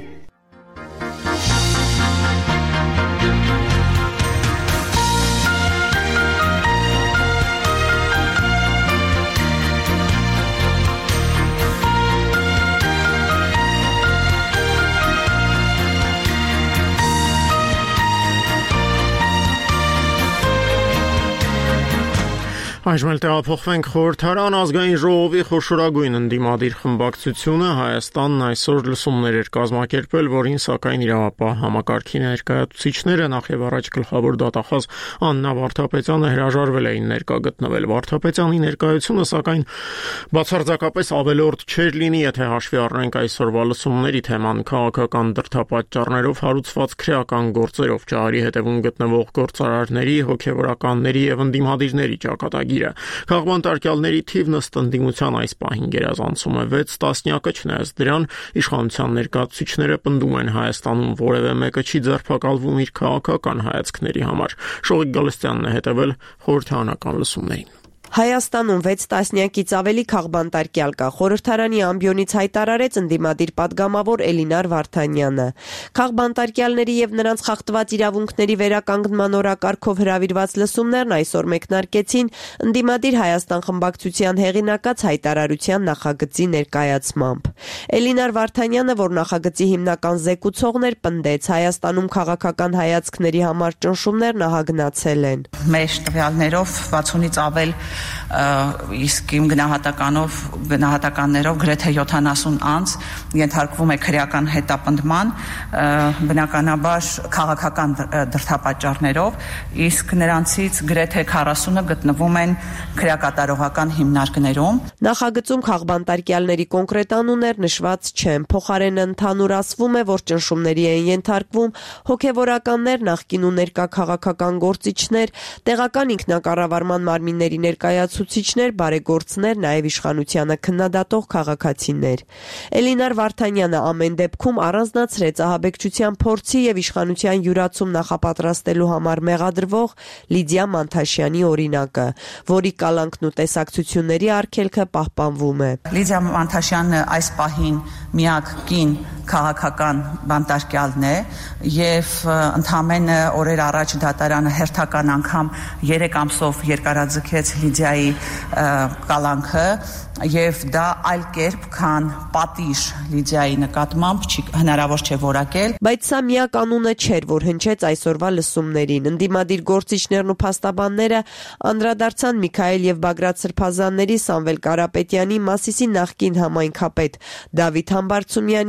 Այժմ էլ տեղափոխվենք խորհրդարան ազգային ժողովի խոշորագույն ընդդիմադիր խմբակցությունը Հայաստանն այսօր լսումներ էր կազմակերպել, որին սակայն իրավապահ համակարգի ներկայացուցիչները նախ եւ առաջ գլխավոր դատախազ Աննա Վարդապետյանը հրաժարվել էին ներկա գտնվել։ Վարդապետյանի ներկայությունը սակայն բացարձակապես ավելորդ չէր լինի, եթե հաշվի առնենք այսօրվա լսումների թեման քաղաքական դրդապատճառներով հարուցված քրեական գործերով, ճահարի հետևում գտնվող գործարարների, հոգևորականների եւ ընդդիմադիրների ճակատագիր։ Քաղբանտարկյալների թիվն ըստ ընդդիմության այս պահին գերազանցում է 6 տասնյակը, չնայած դրան իշխանության ներկայացուցիչները պնդում են Հայաստանում որևէ մեկը չի ձերբակալվում իր քաղաքական հայացքների համար։ Շողիկ Գալստյանն է հետևել խորհրդարանական լսումներին։ Հայաստանում 6 տասնյակից ավելի քաղբանտարկյալ կա, խորհրդարանի ամբիոնից հայտարարեց ընդդիմադիր պատգամավոր Էլինար Վարդանյանը։ Քաղբանտարկյալների եւ նրանց խախտված իրավունքների վերականգնման օրակարգով հրավիրված լսումներն այսօր մեկնարկեցին ընդդիմադիր Հայաստան խմբակցության հեղինակած հայտարարության նախագծի ներկայացմամբ։ Էլինար Վարդանյանը, որ նախագծի հիմնական զեկուցողն էր, պնդեց Հայաստանում քաղաքական հայացքների համար ճնշումներ նահագնացել են։ Մեր տվյալներով 60-ից ավել իսկ իմ գնահատականներով գրեթե 70 անց ենթարկվում է քրեական հետապնդման, բնականաբար քաղաքական դրդապատճառներով, իսկ նրանցից գրեթե 40-ը գտնվում են քրեակատարողական հիմնարկներում։ Նախագծում քաղբանտարկյալների կոնկրետ անուններ նշված չեն, փոխարենը ընդհանուր ասվում է, որ ճնշումների են ենթարկվում հոգևորականներ, նախկին ու ներկա քաղաքական գործիչներ, տեղական ինքնակառավարման մարմինների ներկայացուցիչներ, բարեգործներ, նաև իշխանությանը քննադատող քաղաքացիներ։ Էլինար Վարդանյանը ամեն դեպքում առանձնացրեց ահաբեկչության փորձի եւ իշխանության յուրացում նախապատրաստելու համար մեղադրվող Լիդիա Մանթաշյանի օրինակը, որի կալանքն ու տեսակցությունների արգելքը պահպանվում է։ Լիդիա Մանթաշյանն այս պահին միակ կին քաղաքական բանտարկյալն է եւ ընդամենը օրեր առաջ դատարանը հերթական անգամ 3 ամսով երկարաձգեց Լիդիայի կալանքը եւ դա այլ կերպ քան պատիժ Լիդիայի նկատմամբ հնարավոր չէ որակել։ Բայց սա միակ անունը չէր, որ հնչեց այսօրվա լսումներին։ Ընդդիմադիր գործիչներն ու փաստաբանները անդրադարձան Միքայել եւ Բագրատ Սրբազանների, Սամվել Կարապետյանի, Մասիսի նախկին համայնքապետ Դավիթ Համբարձումյանի,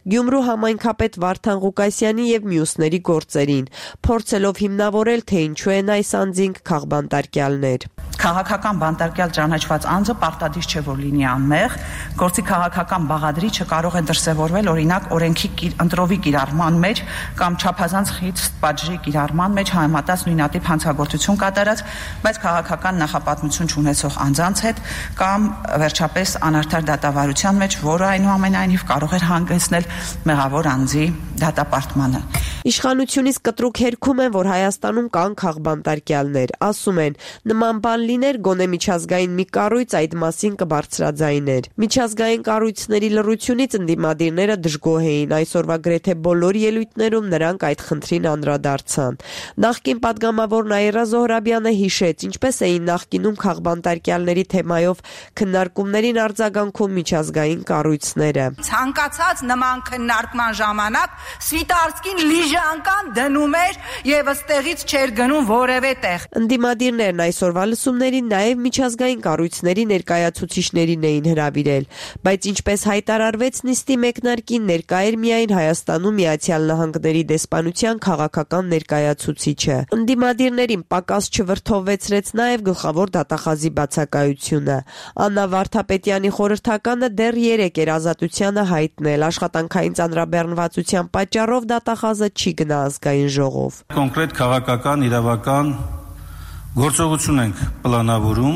Գյումրու համայնքապետ Վարդան Ղուկասյանի եւ մյուսների գործերին, փորձելով հիմնավորել, թե ինչու են այս անձինք քաղբանտարկյալներ։ Քաղաքական բանտարկյալ ճանաչված անձը պարտադիր չէ որ լինի անմեղ, գործի քաղաքական բաղադրիչը կարող է դրսևորվել օրինակ օրենքի ընտրովի կիրառման մեջ կամ չափազանց խիստ պատժի կիրառման մեջ համեմատած նույնատիպ հանցագործություն կատարած, բայց քաղաքական նախապատմություն չունեցող անձանց հետ կամ վերջապես անարդար դատավարության մեջ, որը այնուամենայնիվ կարող է հանգեցնել մեղավոր անձի դատապարտմանը։ Իշխանությունից կտրուկ հերքում են, որ Հայաստանում կան քաղբանտարկյալներ, ասում են, նման բան լիներ, գոնե միջազգային մի կառույց այդ մասին կբարձրաձայներ։ Միջազգային կառույցների լռությունից ընդդիմադիրները դժգոհ էին, այսօրվա գրեթե բոլոր ելույթներում նրանք այդ խնդրին անդրադարձան։ Նախկին падգամավոր Նաիրա Զոհրաբյանը հիշեց, ինչպես էին նախկինում քաղբանտարկյալների թեմայով քննարկումներին արձագանքում միջազգային կառույցները։ Ցանկացած նման քննարկման ժամանակ Սվիտարսկին լիժանքան դնում էր եւ ըստեղից չէր գնում որևէ տեղ։ Ընդդիմադիրներն այսօրվա լսումներին նաև միջազգային կառույցների ներկայացուցիչներին էին հրավիրել, բայց ինչպես հայտարարվեց նիստի մեկնարկին, ներկա էր միայն Հայաստանում Միացյալ Նահանգների դեսպանության քաղաքական ներկայացուցիչը։ Ընդդիմադիրներին պակաս չվրդովվեցրեց նաև գլխավոր դատախազի բացակայությունը։ Աննա Վարդապետյանի խորհրդականը դեռ 3 էր ազատությանը հայտնել, աշխատանքային ծանրաբեռնվածության պատճառով դատախազը չի գնա ազգային ժողով։ Կոնկրետ քաղաքական իրավական գործողություն ենք պլանավորում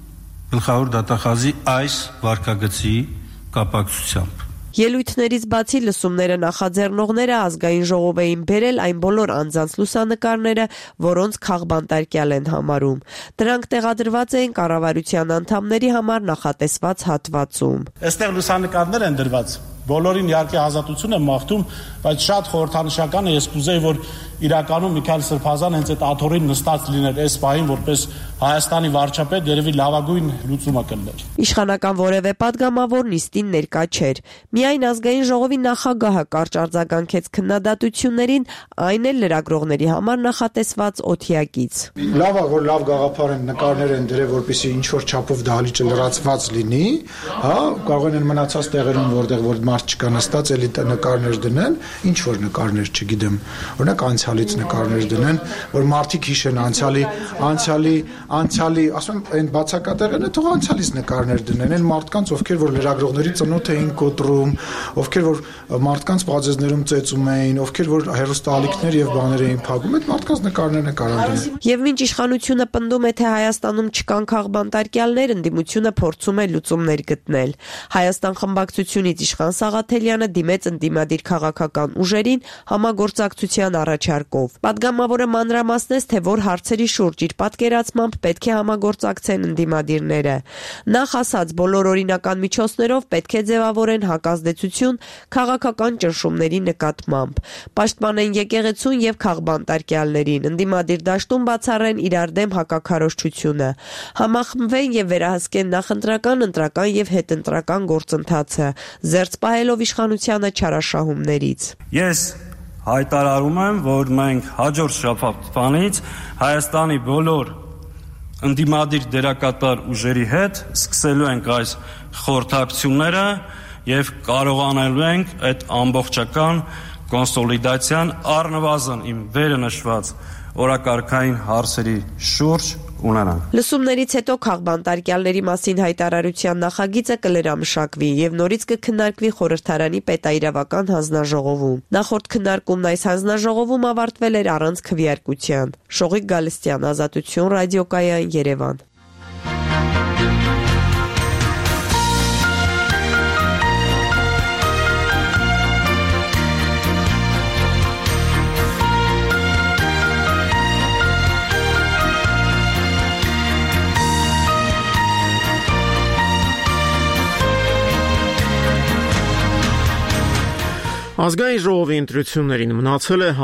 գլխավոր դատախազի այս վարքագծի կապակցությամբ։ Ելույթներից բացի լսումները նախաձեռնողները ազգային ժողով էին բերել այն բոլոր անձանց լուսանկարները, որոնց քաղբանտարկյալ են համարում։ Դրանք տեղադրված էին կառավարության անդամների համար նախատեսված հատվածում։ Այստեղ լուսանկարներ են դրված։ Բոլորին իհարկե ազատություն եմ մաղթում, բայց շատ խորհրդանշական է, ես կուզեի, որ իրականում Միքայել Սրբազան հենց այդ աթոռին նստած լիներ այս պահին, որպես Հայաստանի վարչապետ, երևի լավագույն լուծումը կլներ։ Իշխանական որևէ падգամավոր նիստին ներկա չէր։ Միայն ազգային ժողովի նախագահը կարճ արձագանքեց քննադատություններին, այն էլ լրագրողների համար նախատեսված օթյակից։ Լավ է, որ լավ գաղափար են, նկարներ են դրել, որպեսզի ինչ որ չափով դահլիճը լրացված լինի, հա, կարող են մնացած տեղերում, որտեղ որ մարդ չկա նստած, էլի նկարներ դնեն, ինչ որ նկարներ, չգիտեմ, օրինակ անցյալից նկարներ դնեն, որ մարդիկ հիշեն անցյալի, ասում եմ, այն բացակատեղենը թող անցյալից նկարներ դնեն, այն մարդկանց, ովքեր որ լրագրողների ծնոթ էին կոտրում, ովքեր որ մարդկանց բազեզներում ծեծում էին, ովքեր որ հերոստալիքներ եւ բաներ էին փակում, այդ մարդկանց նկարները կարան դնել։ Եվ մինչ իշխանությունը պնդում է, թե Հայաստանում չկան քաղբանտարկյալներ, ընդդիմությունը փորձում է լուծումներ գտնել։ Հայաստան խմբակցությունից իշխան Սաղաթելյանը դիմեց ընդդիմադիր քաղաքական ուժերին համագործակցության առաջարկով։ Պատգամավորը մանրամասնեց, թե որ հարցերի շուրջ իր պատկերացմամբ պետք է համագործակցեն ընդդիմադիրները։ Նախ ասած, բոլոր օրինական միջոցներով պետք է ձևավորեն հակազդեցություն քաղաքական ճնշումների նկատմամբ, պաշտպանեն եկեղեցուն եւ քաղբանտարկյալներին, ընդդիմադիր դաշտում բացառեն իրար դեմ հակաքարոզչությունը, համախմբվեն եւ վերահսկեն նախընտրական, ընտրական եւ հետընտրական գործընթացը, զերծ պահելով իշխանությանը չարաշահումներից։ Ես հայտարարում եմ, որ մենք հաջորդ շաբաթվանից Հայաստանի բոլոր ընդդիմադիր դերակատար ուժերի հետ սկսելու ենք այս խորհրդակցությունները եւ կարողանալու ենք այդ ամբողջական կոնսոլիդացիան առնվազն իմ վերը նշված օրակարգային հարցերի շուրջ ունենանք։ Լսումներից հետո քաղբանտարկյալների մասին հայտարարության նախագիծը կլրամշակվի եւ նորից կքննարկվի խորհրդարանի պետաիրավական հանձնաժողովում։ Նախորդ քննարկումն այս հանձնաժողովում ավարտվել էր առանց քվեարկության։ Շողիկ Գալստյան, Ազատություն, ռադիոկայան, Երևան։ Ազգային ժողովի ընտրություններին մնացել է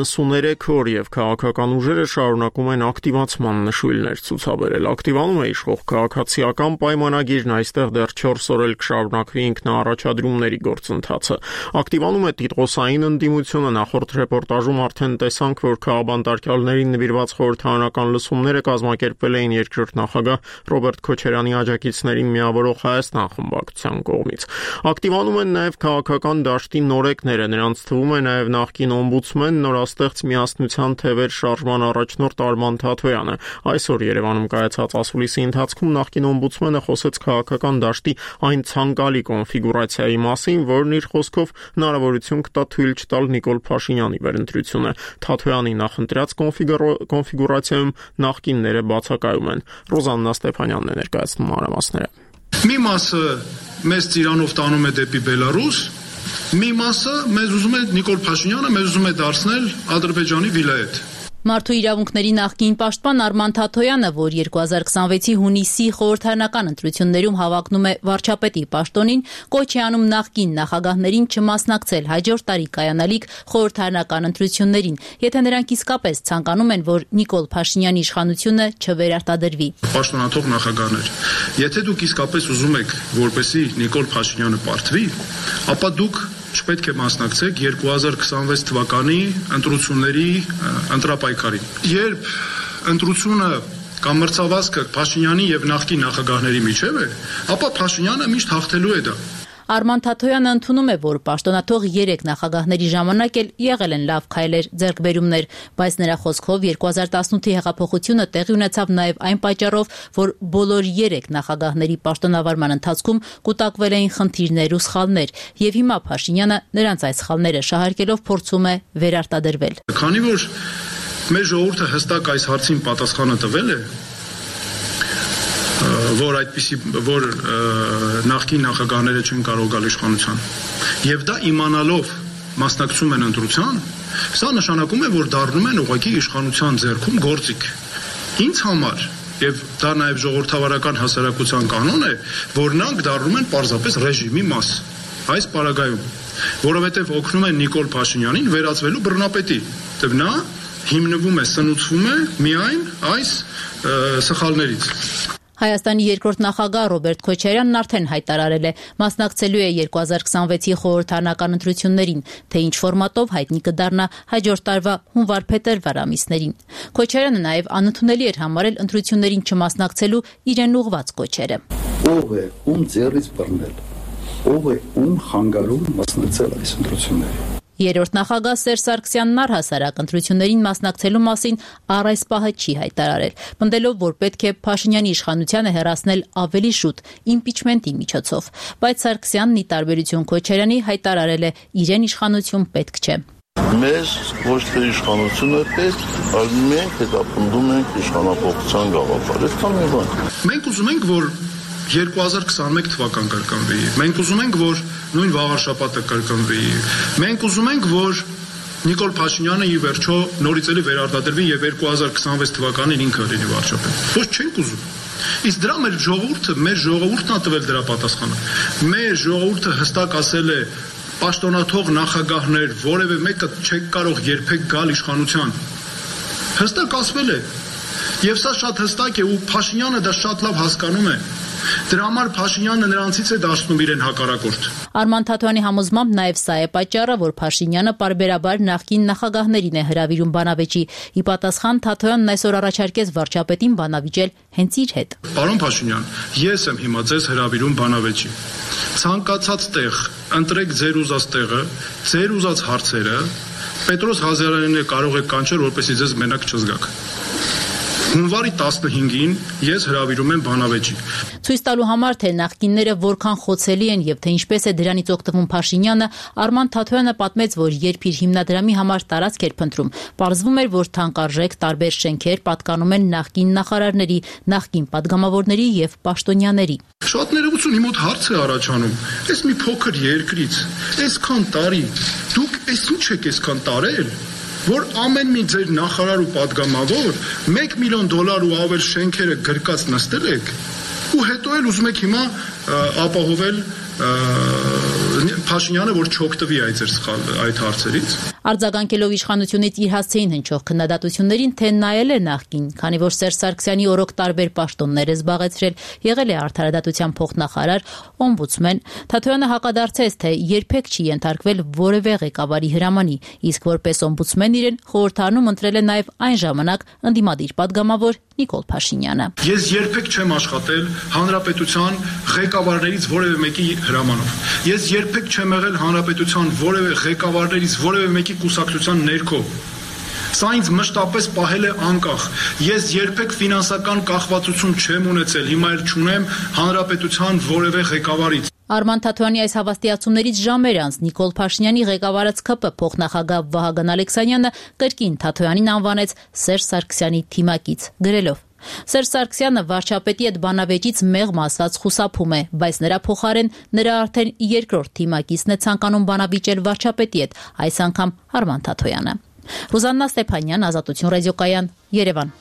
193 օր եւ քաղաքական ուժերը շարունակում են ակտիվացման նշույլներ ցուցաբերել։ Ակտիվանում է իշխող քաղաքացիական պայմանագիրն, այստեղ դեռ 4 օր էլ կշարունակվի ինքնաառաջադրումների գործընթացը։ Ակտիվանում է տիտղոսային ընդդիմությունը, նախորդ ռեպորտաժում արդեն տեսանք, որ քաղաքաբանտարկյալներին նվիրված խորհրդարանական լսումները կազմակերպվել էին երկրորդ նախագահ Ռոբերտ Քոչարյանի աջակիցներին միավորող Հայաստան խմբակցության կողմից։ Ակտիվանում են նաեւ քաղաքական դաշտի նորեկ նրանց թվում է նաև նախկին օմբուդսմեն, նորաստեղծ միասնության թևեր շարժման առաջնորդ Արման Թաթոյանը։ Այսօր Երևանում կայացած ասուլիսի ընթացքում նախկին օմբուդսմենը խոսեց քաղաքական դաշտի այն ցանկալի կոնֆիգուրացիայի մասին, որն իր խոսքով հնարավորություն կտա թույլ չտալ Նիկոլ Փաշինյանի վերընտրությունը։ Թաթոյանի նախընտրած կոնֆիգուրացիայում նախկինները բացակայում են։ Ռոզաննա Ստեփանյանն է ներկայացնում մանրամասները։ Մի մասը մեծ ծիրանով տանում է դեպի Բելարուս, մի մասը մեզ ուզում է Նիկոլ Փաշինյանը մեզ ուզում է դարձնել Ադրբեջանի վիլայեթ։ Մարդու իրավունքների նախկին պաշտպան Արման Թաթոյանը, որ 2026-ի հունիսի խորհրդարանական ընտրություններում հավակնում է վարչապետի պաշտոնին, կոչ է անում նախկին նախագահներին չմասնակցել հաջորդ տարի կայանալիք խորհրդարանական ընտրություններին, եթե նրանք իսկապես ցանկանում են, որ Նիկոլ Փաշինյանի իշխանությունը չվերարտադրվի։ Պաշտոնաթող նախագահներ, եթե դուք իսկապես ուզում եք, որպեսզի Նիկոլ Փաշինյանը պարտվի, ապա դուք չպետք է մասնակցեք 2026 թվականի ընտրությունների ընտրապայքարին։ Երբ ընտրությունը կամ մրցավազքը Փաշինյանի եւ նախկին նախագահների միջև է, ապա Փաշինյանը միշտ հաղթելու է դա։ Արման Թաթոյանը ընդունում է, որ պաշտոնաթող 3 նախագահների ժամանակ էլ եղել են լավ քայլեր, ձեռքբերումներ, բայց նրա խոսքով 2018-ի հեղափոխությունը տեղի ունեցավ նաև այն պատճառով, որ բոլոր 3 նախագահների պաշտոնավարման ընթացքում կուտակվել էին խնդիրներ ու սխալներ, եւ հիմա Փաշինյանը նրանց այս սխալները շահարկելով փորձում է վերարտադրվել։ Քանի որ մեր ժողովուրդը հստակ այս հարցին պատասխանը տվել է, որ նախկին նախագահները չեն կարող գալ իշխանության, եւ դա իմանալով մասնակցում են ընտրության, սա նշանակում է, որ դառնում են ուղղակի իշխանության ձեռքում գործիք։ Ինձ համար եւ դա նաեւ ժողովրդավարական հասարակության կանոն է, որ նրանք դառնում են պարզապես ռեժիմի մաս այս պարագայում, որովհետեւ օգնում են Նիկոլ Փաշինյանին վերածվելու բռնապետի, դեռ նա հիմնվում է, սնուցվում է միայն այս սխալներից։ Հայաստանի երկրորդ նախագահ Ռոբերտ Քոչարյանն արդեն հայտարարել է, մասնակցելու է 2026-ի խորհրդարանական ընտրություններին, թե ինչ ֆորմատով հայտնի կդառնա հաջորդ տարվա հունվար-փետրվար ամիսներին։ Քոչարյանը նաև անընդունելի էր համարել ընտրություններին չմասնակցելու իրեն ուղղված կոչերը։ Ով է ում ձեռից բռնել, ով է ում խանգարում մասնակցել այս ընտրություններին։ Երրորդ նախագահ Սերժ Սարգսյանն առհասարակ ընտրություններին մասնակցելու մասին առ այս պահը չի հայտարարել, պնդելով, որ պետք է Փաշինյանի իշխանությանը հեռացնել ավելի շուտ իմպիչմենտի միջոցով, բայց Սարգսյանն ի տարբերություն Քոչարյանի հայտարարել է, իրեն իշխանություն պետք չէ։ Մեզ ոչ թե իշխանությունը պետք, այլ մենք հետապնդում ենք իշխանապողության գաղափար։ Այդքան մի բան։ Մենք ուզում ենք, որ 2021 թվական կրկնվի։ Մենք ուզում ենք, որ նույն վաղարշաբաթը կրկնվի։ Մենք ուզում ենք, որ Նիկոլ Փաշինյանը ի վերջո նորից էլի վերարտադրվի եւ 2026 թվականին ինքը լինի վարչապետ։ Ոչ չենք ուզում։ Իսկ դրա մեր ժողովուրդն ա տվել դրա պատասխանը։ Մեր ժողովուրդը հստակ ասել է պաշտոնաթող նախագահներ, որևէ մեկը չեք կարող երբեք գալ իշխանության։ Հստակ ասվել է։ Եվ սա շատ հստակ է ու Փաշինյանը դա շատ լավ հասկանում է։ Դրա համար Փաշինյանը նրանցից է դարձնում իրեն հակառակորդ։ Արման Թաթոյանի համոզմամբ նաև սա է պատճառը, որ Փաշինյանը պարբերաբար նախկին նախագահներին է հրավիրում բանավեճի։ Ի պատասխան Թաթոյանն այսօր առաջարկեց վարչապետին բանավիճել հենց իր հետ։ Պարոն Փաշինյան, ես եմ հիմա ձեզ հրավիրում բանավեճի։ Ցանկացած տեղ ընտրեք ձեր ուզած տեղը, ձեր ուզած հարցերը, Պետրոս Ղազարյանին կարող եք կանչել, որպեսզի ձեզ մենակ չզգաք։ Հունվարի 15-ին ես հրավիրում եմ բանավեճի։ Ցույց տալու համար, թե նախկինները որքան խոցելի են եւ թե ինչպես է դրանից օգտվում Փաշինյանը, Արման Թաթոյանը պատմեց, որ երբ իր հիմնադրամի համար տարածք էր փնտրում, պարզվում էր, որ թանկարժեք տարբեր շենքեր պատկանում են նախկին նախարարների, նախկին падգամավորների եւ պաշտոնյաների։ Շատ ներողություն, իմ մոտ հարց է առաջանում։ Այս մի փոքր երկրից, այսքան տարի, դուք ինչ եք այսքան տարել, որ ամեն մի ձեր նախարար ու падգամավոր $1 միլիոն ու ավել շենքերը գրկած նստել եք ու հետո էլ ուզում եք հիմա ապահովել Փաշինյանը որ չօգտվի այդ հարցերից։ Արձագանքելով իշխանությունից իր հասցեին հնչող քննադատություններին, թե նայել է նախկին, քանի որ Սերժ Սարգսյանի օրոք տարբեր պաշտոններ է զբաղեցրել, եղել է արդարադատության փոխնախարար, օմբուդսմեն, Թաթոյանը հակադարձեց, թե երբեք չի ենթարկվել որևէ ղեկավարի հրամանի, իսկ որպես օմբուդսմեն իրեն խորհրդարանում ընտրել է նաև այն ժամանակ ընդդիմադիր падգամավոր Նիկոլ Փաշինյանը։ Ես երբեք չեմ աշխատել հանրապետության ղեկավարներից որևէ մեկի հրամանով։ Ես երբեք չեմ եղել հանրապետության որևէ ղեկավարներից որևէ մեկի կուսակցության ներքո։ Սա ինձ մշտապես պահել է անկախ։ Ես երբեք ֆինանսական կախվածություն չեմ ունեցել, հիմա էլ չունեմ հանրապետության որևէ ղեկավարից։ Արման Թաթոյանի այս հավաստիացումներից ժամեր անց Նիկոլ Փաշինյանի ղեկավարած ԿՊ փոխնախագահ Վահագն Ալեքսանյանը կրկին Թաթոյանին անվանեց Սերժ Սարգսյանի թիմակից, գրելով. Սերժ Սարգսյանը վարչապետի այդ բանավեճից մեղմ ասած խուսափում է, բայց նրա փոխարեն նրա արդեն երկրորդ թիմակիցն է ցանկանում բանավիճել վարչապետի հետ, այս անգամ Արման Թաթոյանը։ Ռուզաննա Ստեփանյան, Ազատություն ռադիոկայան, Երևան։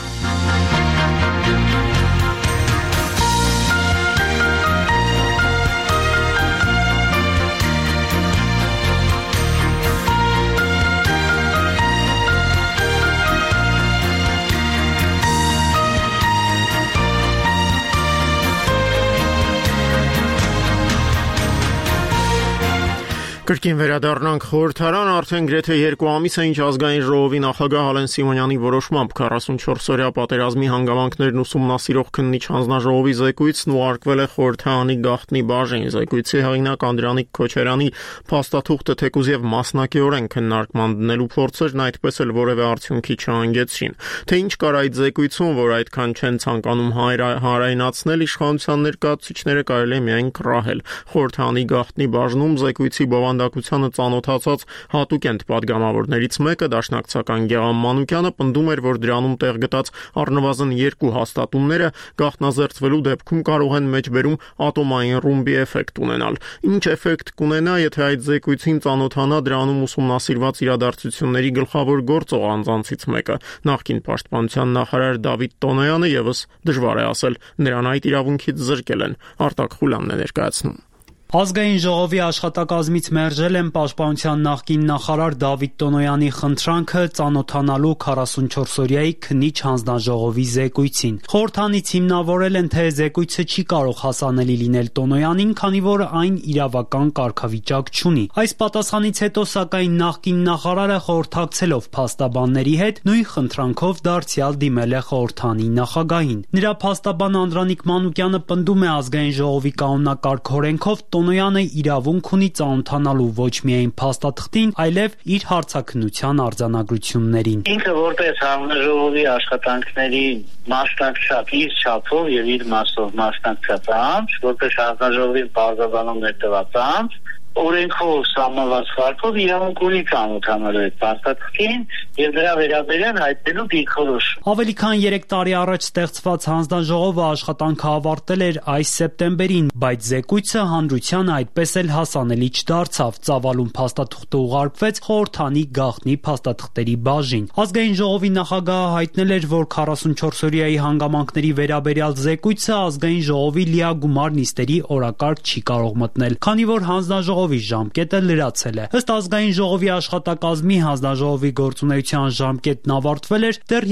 Կրկին վերադառնանք խորհրդարան, արդեն գրեթե 2 ամիս է ինչ ազգային ժողովի նախագահ Ալեն Սիմոնյանի որոշմամբ 44-օրյա պատերազմի հանգամանքներն ուսումնասիրող քննիչ հանձնաժողովի զեկույցն ուղարկվել է խորհրդարանի գաղտնի բաժին։ Զեկույցի հեղինակ Անդրանիկ Քոչարյանի փաստաթուղթը թեկուզ եւ մասնակիորեն քննարկման դնելու փորձերն այդպես էլ որևէ արդյունքի չհանգեցրին։ Թե ինչ կար այդ զեկույցում, որ այդքան չեն ցանկանում հանրայնացնել, իշխանության ներկայացուցիչները կարելի է միայն կռահել։ Խորհրդարանի գաղտնի բաժնում զեկույցի բովանդակությանը ծանոթացած հատուկենտ падգամավորներից մեկը դաշնակցական Գեղամ Մանուկյանը պնդում էր, որ դրանում տեղ գտած առնվազն 2 հաստատումները գաղտնազերծվելու դեպքում կարող են մեջբերում ատոմային ռումբի էֆեկտ ունենալ։ Ինչ էֆեկտ կունենա, եթե այդ զեկույցին ծանոթանա դրանում ուսումնասիրված իրադարձությունների գլխավոր գործող անձանցից մեկը, նախկին պաշտպանության նախարար Դավիթ Տոնոյանը եւս դժվար է ասել, նրան այդ իրավունքից զրկել են։ Արտակ Խուլյանն է ներկայացնում։ Ազգային ժողովի աշխատակազմից մերժել են պաշտպանության նախկին նախարար Դավիթ Տոնոյանի խնդրանքը ծանոթանալու 44-օրյայի քննիչ հանձնաժողովի զեկույցին։ Խորհրդանից հիմնավորել են, թե զեկույցը չի կարող հասանելի լինել Տոնոյանին, քանի որ այն իրավական կարգավիճակ չունի։ Այս պատասխանից հետո, սակայն, նախկին նախարարը խորհրդակցելով փաստաբանների հետ նույն խնդրանքով դարձյալ դիմել է խորհրդանի նախագահին։ Նրա փաստաբան Անդրանիկ Մանուկյանը պնդում է ազգային ժողովի կանոնակարգ օրենքով Տոնոյանը իրավունք ունի ծանոթանալու ոչ միայն փաստաթղթին, այլև իր հարցաքննության արձանագրություններին։ Ինքը որպես հանրաժողովի աշխատանքների մասնակցած իր չափով եւ իր մասով մասնակցած անձ, որպես հանրաժողովի բարձրանում ներտված անձ, օրենքով սահմանված կարգով իրավունք ունի ծանոթանալու այդ փաստաթղթին եւ դրա վերաբերյալ հայտնելու դիրքորոշ։ Ավելի քան 3 տարի առաջ ստեղծված հանձնաժողովը աշխատանքը ավարտել էր այս սեպտեմբերին, բայց զեկույցը հանրությանը այդպես էլ հասանելի չդարձավ։ Ծավալուն փաստաթուղթը ուղարկվեց խորհրդանի գաղտնի փաստաթղթերի բաժին։ Ազգային ժողովի նախագահը հայտնել էր, որ 44-օրյայի հանգամանքների վերաբերյալ զեկույցը ազգային ժողովի լիագումար նիստերի օրակարգ չի կարող մտնել, քանի որ հանձնաժողովի ժամկետը լրացել է։ Ըստ ազգային ժողովի աշխատակազմի հանձնաժողովի գործունեության ժամկետն ավարտվել էր դեռ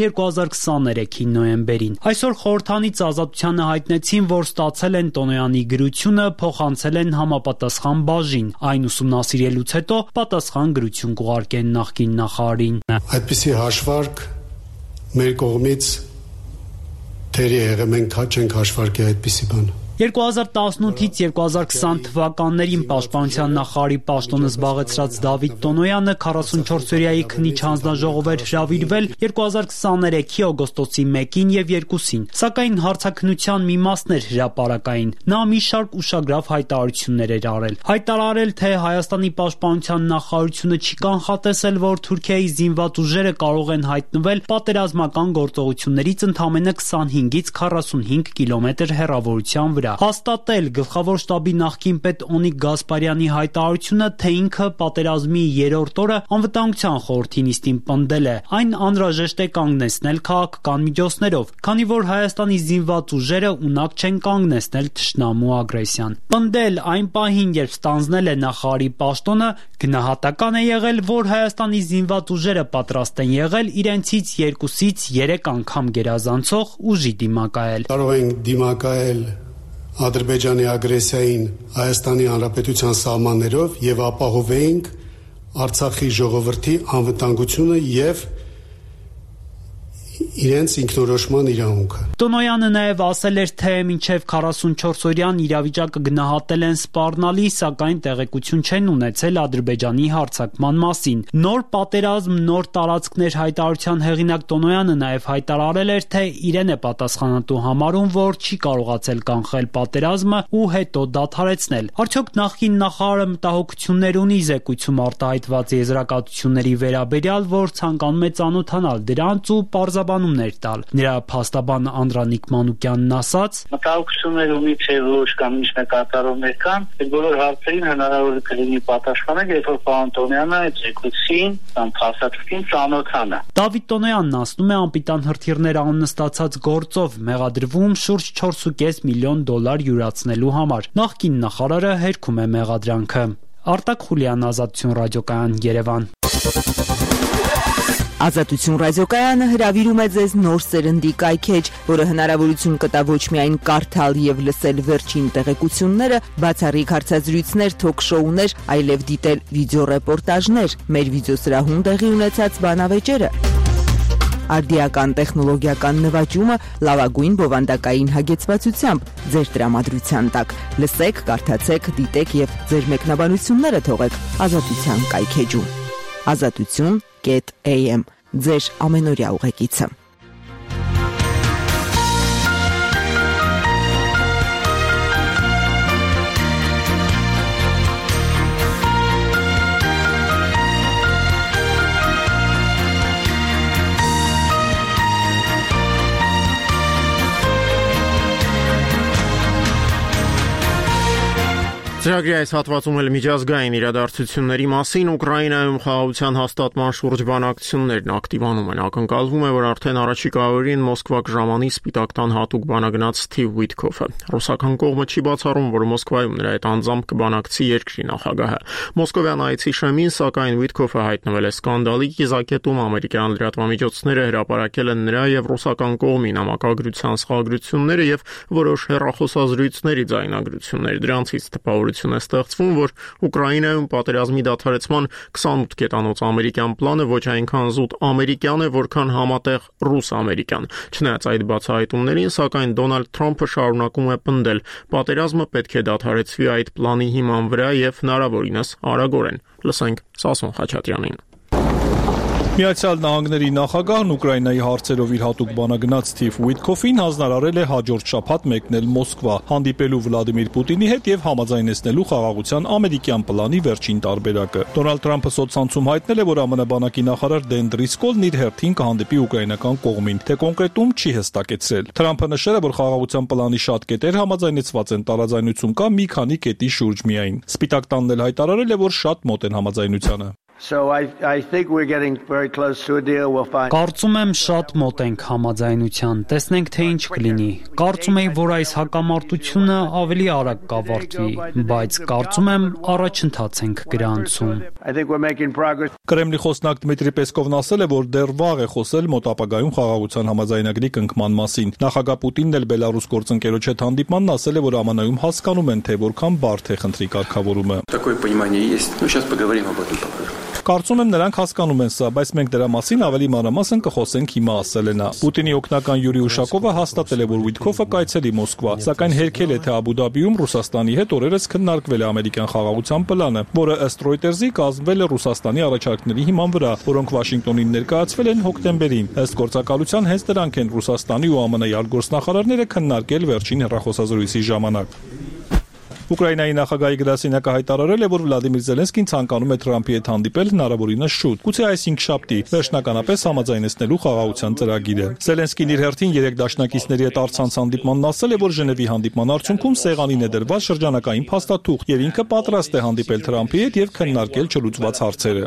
2023-ի նոյեմբերին։ Այսօր խորհրդանից Ազատությանը հայտնեցին, որ ստացել են Տոնոյանի գրությունը, փոխանցել են համապատասխան բաժին։ Այն ուսումնասիրելուց հետո պատասխան գրություն կուղարկեն նախկին նախարարին։ Այդպիսի հաշվարկ մեր կողմից թերի եղել, մենք չենք հաշվարկի այդպիսի բան։ 2018-ից 2020 թվականներին պաշտպանության նախարարի պաշտոնը զբաղեցրած Դավիթ Տոնոյանը 44-օրյայի քննիչ հանձնաժողով էր հրավիրվել 2023-ի օգոստոսի 1-ին եւ 2-ին, սակայն հարցաքննության մի մասն էր հրապարակային։ Նա մի շարք ուշագրավ հայտարարություններ էր արել։ Հայտարարել, թե Հայաստանի պաշտպանության նախարարությունը չի կանխատեսել, որ Թուրքիայի զինված ուժերը կարող են հայտնվել պատերազմական գործողություններից ընդամենը 25-ից 45 կիլոմետր հեռավորության վրա։ է։ Հաստատել գլխավոր շտաբի նախկին պետ Օնիկ Գասպարյանի հայտարարությունը, թե ինքը պատերազմի 3-րդ օրը անվտանգության խորհրդի նիստին պնդել է, այն անհրաժեշտ է կանգնեցնել քաղաքական միջոցներով, քանի որ Հայաստանի զինված ուժերը ունակ չեն կանգնեցնել թշնամու ագրեսիան։ Պնդել այն պահին, երբ ստանձնել է նախարարի պաշտոնը, գնահատական է եղել, որ Հայաստանի զինված ուժերը պատրաստ են եղել իրենցից 2-ից 3 անգամ գերազանցող ուժի դիմակայել։ Կարող ենք դիմակայել Ադրբեջանի ագրեսիային Հայաստանի Հանրապետության սահմաններով եւ ապահովեինք Արցախի ժողովրդի անվտանգությունը եւ իրենց ինքնորոշման իրավունքը։ Տոնոյանը նաև ասել էր, թե մինչև 44-օրյան իրավիճակը գնահատել են սպառնալի, սակայն տեղեկություն չեն ունեցել Ադրբեջանի հարձակման մասին։ Նոր պատերազմ, նոր տարածքներ հայտարարության հեղինակ Տոնոյանը նաև հայտարարել էր, թե իրեն է պատասխանատու համարում, որ չի կարողացել կանխել պատերազմը ու հետո դադարեցնել։ Արդյոք նախկին նախարարը մտահոգություններ ունի զեկույցում արտահայտված եզրակացությունների վերաբերյալ, որ ցանկանում է ծանոթանալ դրանց ու պարզաբանումներ տալ։ Նրա փաստաբան Անդրանիկ Մանուկյանն ասաց. Մտահոգություններ ունի թե ոչ կամ ինչ նկատառումներ կան, այդ բոլոր հարցերին հնարավոր կլինի պատասխանել, երբ որ պարոն Տոնոյանը այդ զեկույցին կամ փաստաթղթին ծանոթանա։ Դավիթ Տոնոյանն ասում է, անպիտան հրթիռներ աննստացած գործով մեղադրվում շուրջ 4.5 միլիոն դոլար յուրացնելու համար։ Նախկին նախարարը հերքում է մեղադրանքը։ Արտակ Խուլյան, Ազատություն ռադիոկայան, Երևան։ Ազատություն ռադիոկայանը հրավիրում է ձեզ նոր սերնդի կայքեջ, որը հնարավորություն կտա ոչ միայն կարդալ եւ լսել վերջին տեղեկությունները, բացառիկ հարցազրույցներ, թոք-շոուներ, այլև դիտել վիդեոռեպորտաժներ, մեր վիդեոսրահում տեղի ունեցած բանավեճերը, արդիական տեխնոլոգիական նվաճումը լավագույն բովանդակային հագեցվածությամբ ձեր տրամադրության տակ։ Լսեք, կարդացեք, դիտեք եւ ձեր մեկնաբանությունները թողեք Ազատության կայքեջում։ Azatutun.am ձեր ամենօրյա ուղեկիցը։ Ծրագրի այս հատվածում էլ միջազգային իրադարձությունների մասին Ուկրաինայում խաղաղության հաստատման շուրջ բանակցություններն ակտիվանում են։ Ակնկալվում է, որ արդեն առաջիկա օրերին Մոսկվա կժամանի Սպիտակ տան հատուկ բանագնաց Սթիվ Ուիթքոֆը։ Ռուսական կողմը չի բացառում, որ Մոսկվայում նրա հետ անձամբ կբանակցի երկրի նախագահը։ Մոսկովյան այցի շեմին, սակայն Ուիթքոֆը հայտնվել է սկանդալի կիզակետում, ամերիկյան լրատվամիջոցները հրապարակել են նրա եւ ռուսական կողմի նամակագրության սխալագրությունները եւ որոշ հեռախոսազրույցների ձայնագրություններ։ Դրանցից տպավորություն է ստեղծվում, որ Ուկրաինայում պատերազմի դադարեցման 28 կետանոց ամերիկյան պլանը ոչ այնքան զուտ ամերիկյան է, որքան համատեղ ռուս-ամերիկյան։ Չնայած այդ բացահայտումներին, սակայն Դոնալդ Թրամփը շարունակում է պնդել, պատերազմը պետք է դադարեցվի այդ պլանի հիման վրա եւ հնարավորինս արագորեն։ Լսենք Սասուն Խաչատրյանին։ Միացյալ Նահանգների նախագահն Ուկրաինայի հարցերով իր հատուկ բանագնաց Սթիվ Ուիթքոֆին հանձնարարել է հաջորդ շաբաթ մեկնել Մոսկվա, հանդիպելու Վլադիմիր Պուտինի հետ եւ համաձայնեցնելու խաղաղության ամերիկյան պլանի վերջին տարբերակը։ Դոնալդ Թրամփը սոցցանցում հայտնել է, որ ԱՄՆ բանակի նախարար Դեն Դրիսկոլն իր հերթին կհանդիպի ուկրաինական կողմին, թե կոնկրետում չի հստակեցրել։ Թրամփը նշել է, որ խաղաղության պլանի շատ կետեր համաձայնեցված են, տարաձայնություն կա մի քանի կետի շուրջ միայն։ Սպիտակ տանն էլ հայտարարել է, որ շատ մոտ են համաձայնությանը։ Կարծում եմ շատ մոտ ենք համաձայնության, տեսնենք թե ինչ կլինի։ Կարծում եմ, որ այս հակամարտությունը ավելի արագ կավարտվի, բայց կարծում եմ առաջընթաց ենք գրանցում։ Կրեմլի խոսնակ Դմիտրի Պեսկովն ասել է, որ դեռ վաղ է խոսել մոտ ապագայում խաղաղության համաձայնագրի կնքման մասին։ Նախագահ Պուտինն էլ Բելարուս գործընկերոջ հետ հանդիպմանն ասել է, որ ԱՄՆ-ում հասկանում են, թե որքան բարդ է խնդրի կարգավորումը։ Կարծում եմ նրանք հասկանում են սա, բայց մենք դրա մասին ավելի մանրամասն կխոսենք հիմա, ասել է նա։ Պուտինի օգնական Յուրի Ուշակովը հաստատել է, որ Ուիթքոֆը կայցելի Մոսկվա, սակայն հերքել է, թե Աբու Դաբիում Ռուսաստանի հետ օրերս քննարկվել է ամերիկյան խաղաղության պլանը, որը ըստ Reuters-ի կազմվել է Ռուսաստանի առաջարկների հիման վրա, որոնք Վաշինգտոնին ներկայացվել են հոկտեմբերին։ Ըստ գործակալության հենց դրանք են Ռուսաստանի ու ԱՄՆ արտգործնախարարները քննարկել վերջին հեռախոսազրույցի ժամանակ։ Ուկրաինայի նախագահի գրասենյակը հայտարարել է, որ Վլադիմիր Զելենսկին ցանկանում է Թրամփի հետ հանդիպել հնարավորինս շուտ, գուցե այս 5 շաբթի, վերջնականապես համաձայնեցնելու խաղաղության ծրագիրը։ Զելենսկին իր հերթին 3 դաշնակիցների հետ առցանց հանդիպմանն ասել է, որ Ժնևի հանդիպման արդյունքում սեղանին է դրված շրջանակային փաստաթուղթ եւ ինքը պատրաստ է հանդիպել Թրամփի հետ եւ քննարկել չլուծված հարցերը։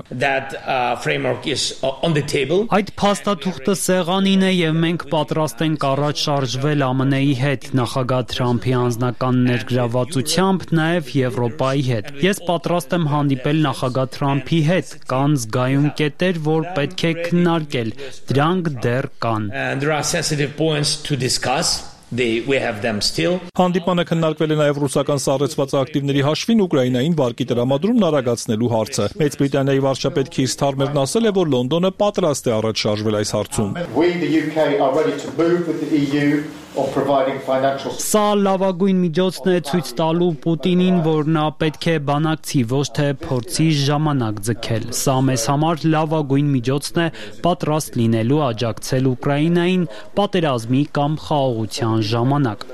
Այդ փաստաթուղթը սեղանին է եւ մենք պատրաստ ենք առաջ շարժվել ԱՄՆ-ի հետ, նախագահ Թրամփի անձնական ներգրավվածությամբ, նաեւ Եվրոպայի հետ։ Ես պատրաստ եմ հանդիպել նախագահ Թրամփի հետ, կան զգայուն կետեր, որ պետք է քննարկել, դրանք դեռ կան։ Հանդիպանը քննարկվել է նաև ռուսական սառեցված ակտիվների հաշվին Ուկրաինային վարկի տրամադրումն արագացնելու հարցը։ Մեծ Բրիտանիայի վարչապետ Քիր Սթարմերն ասել է, որ Լոնդոնը պատրաստ է առաջ շարժվել այս հարցում։ Սա լավագույն միջոցն է ցույց տալու Պուտինին, որ նա պետք է բանակցի, ոչ թե փորձի ժամանակ ձգել։ Սա մեզ համար լավագույն միջոցն է պատրաստ լինելու աջակցել Ուկրաինային պատերազմի կամ խաղաղության ժամանակ։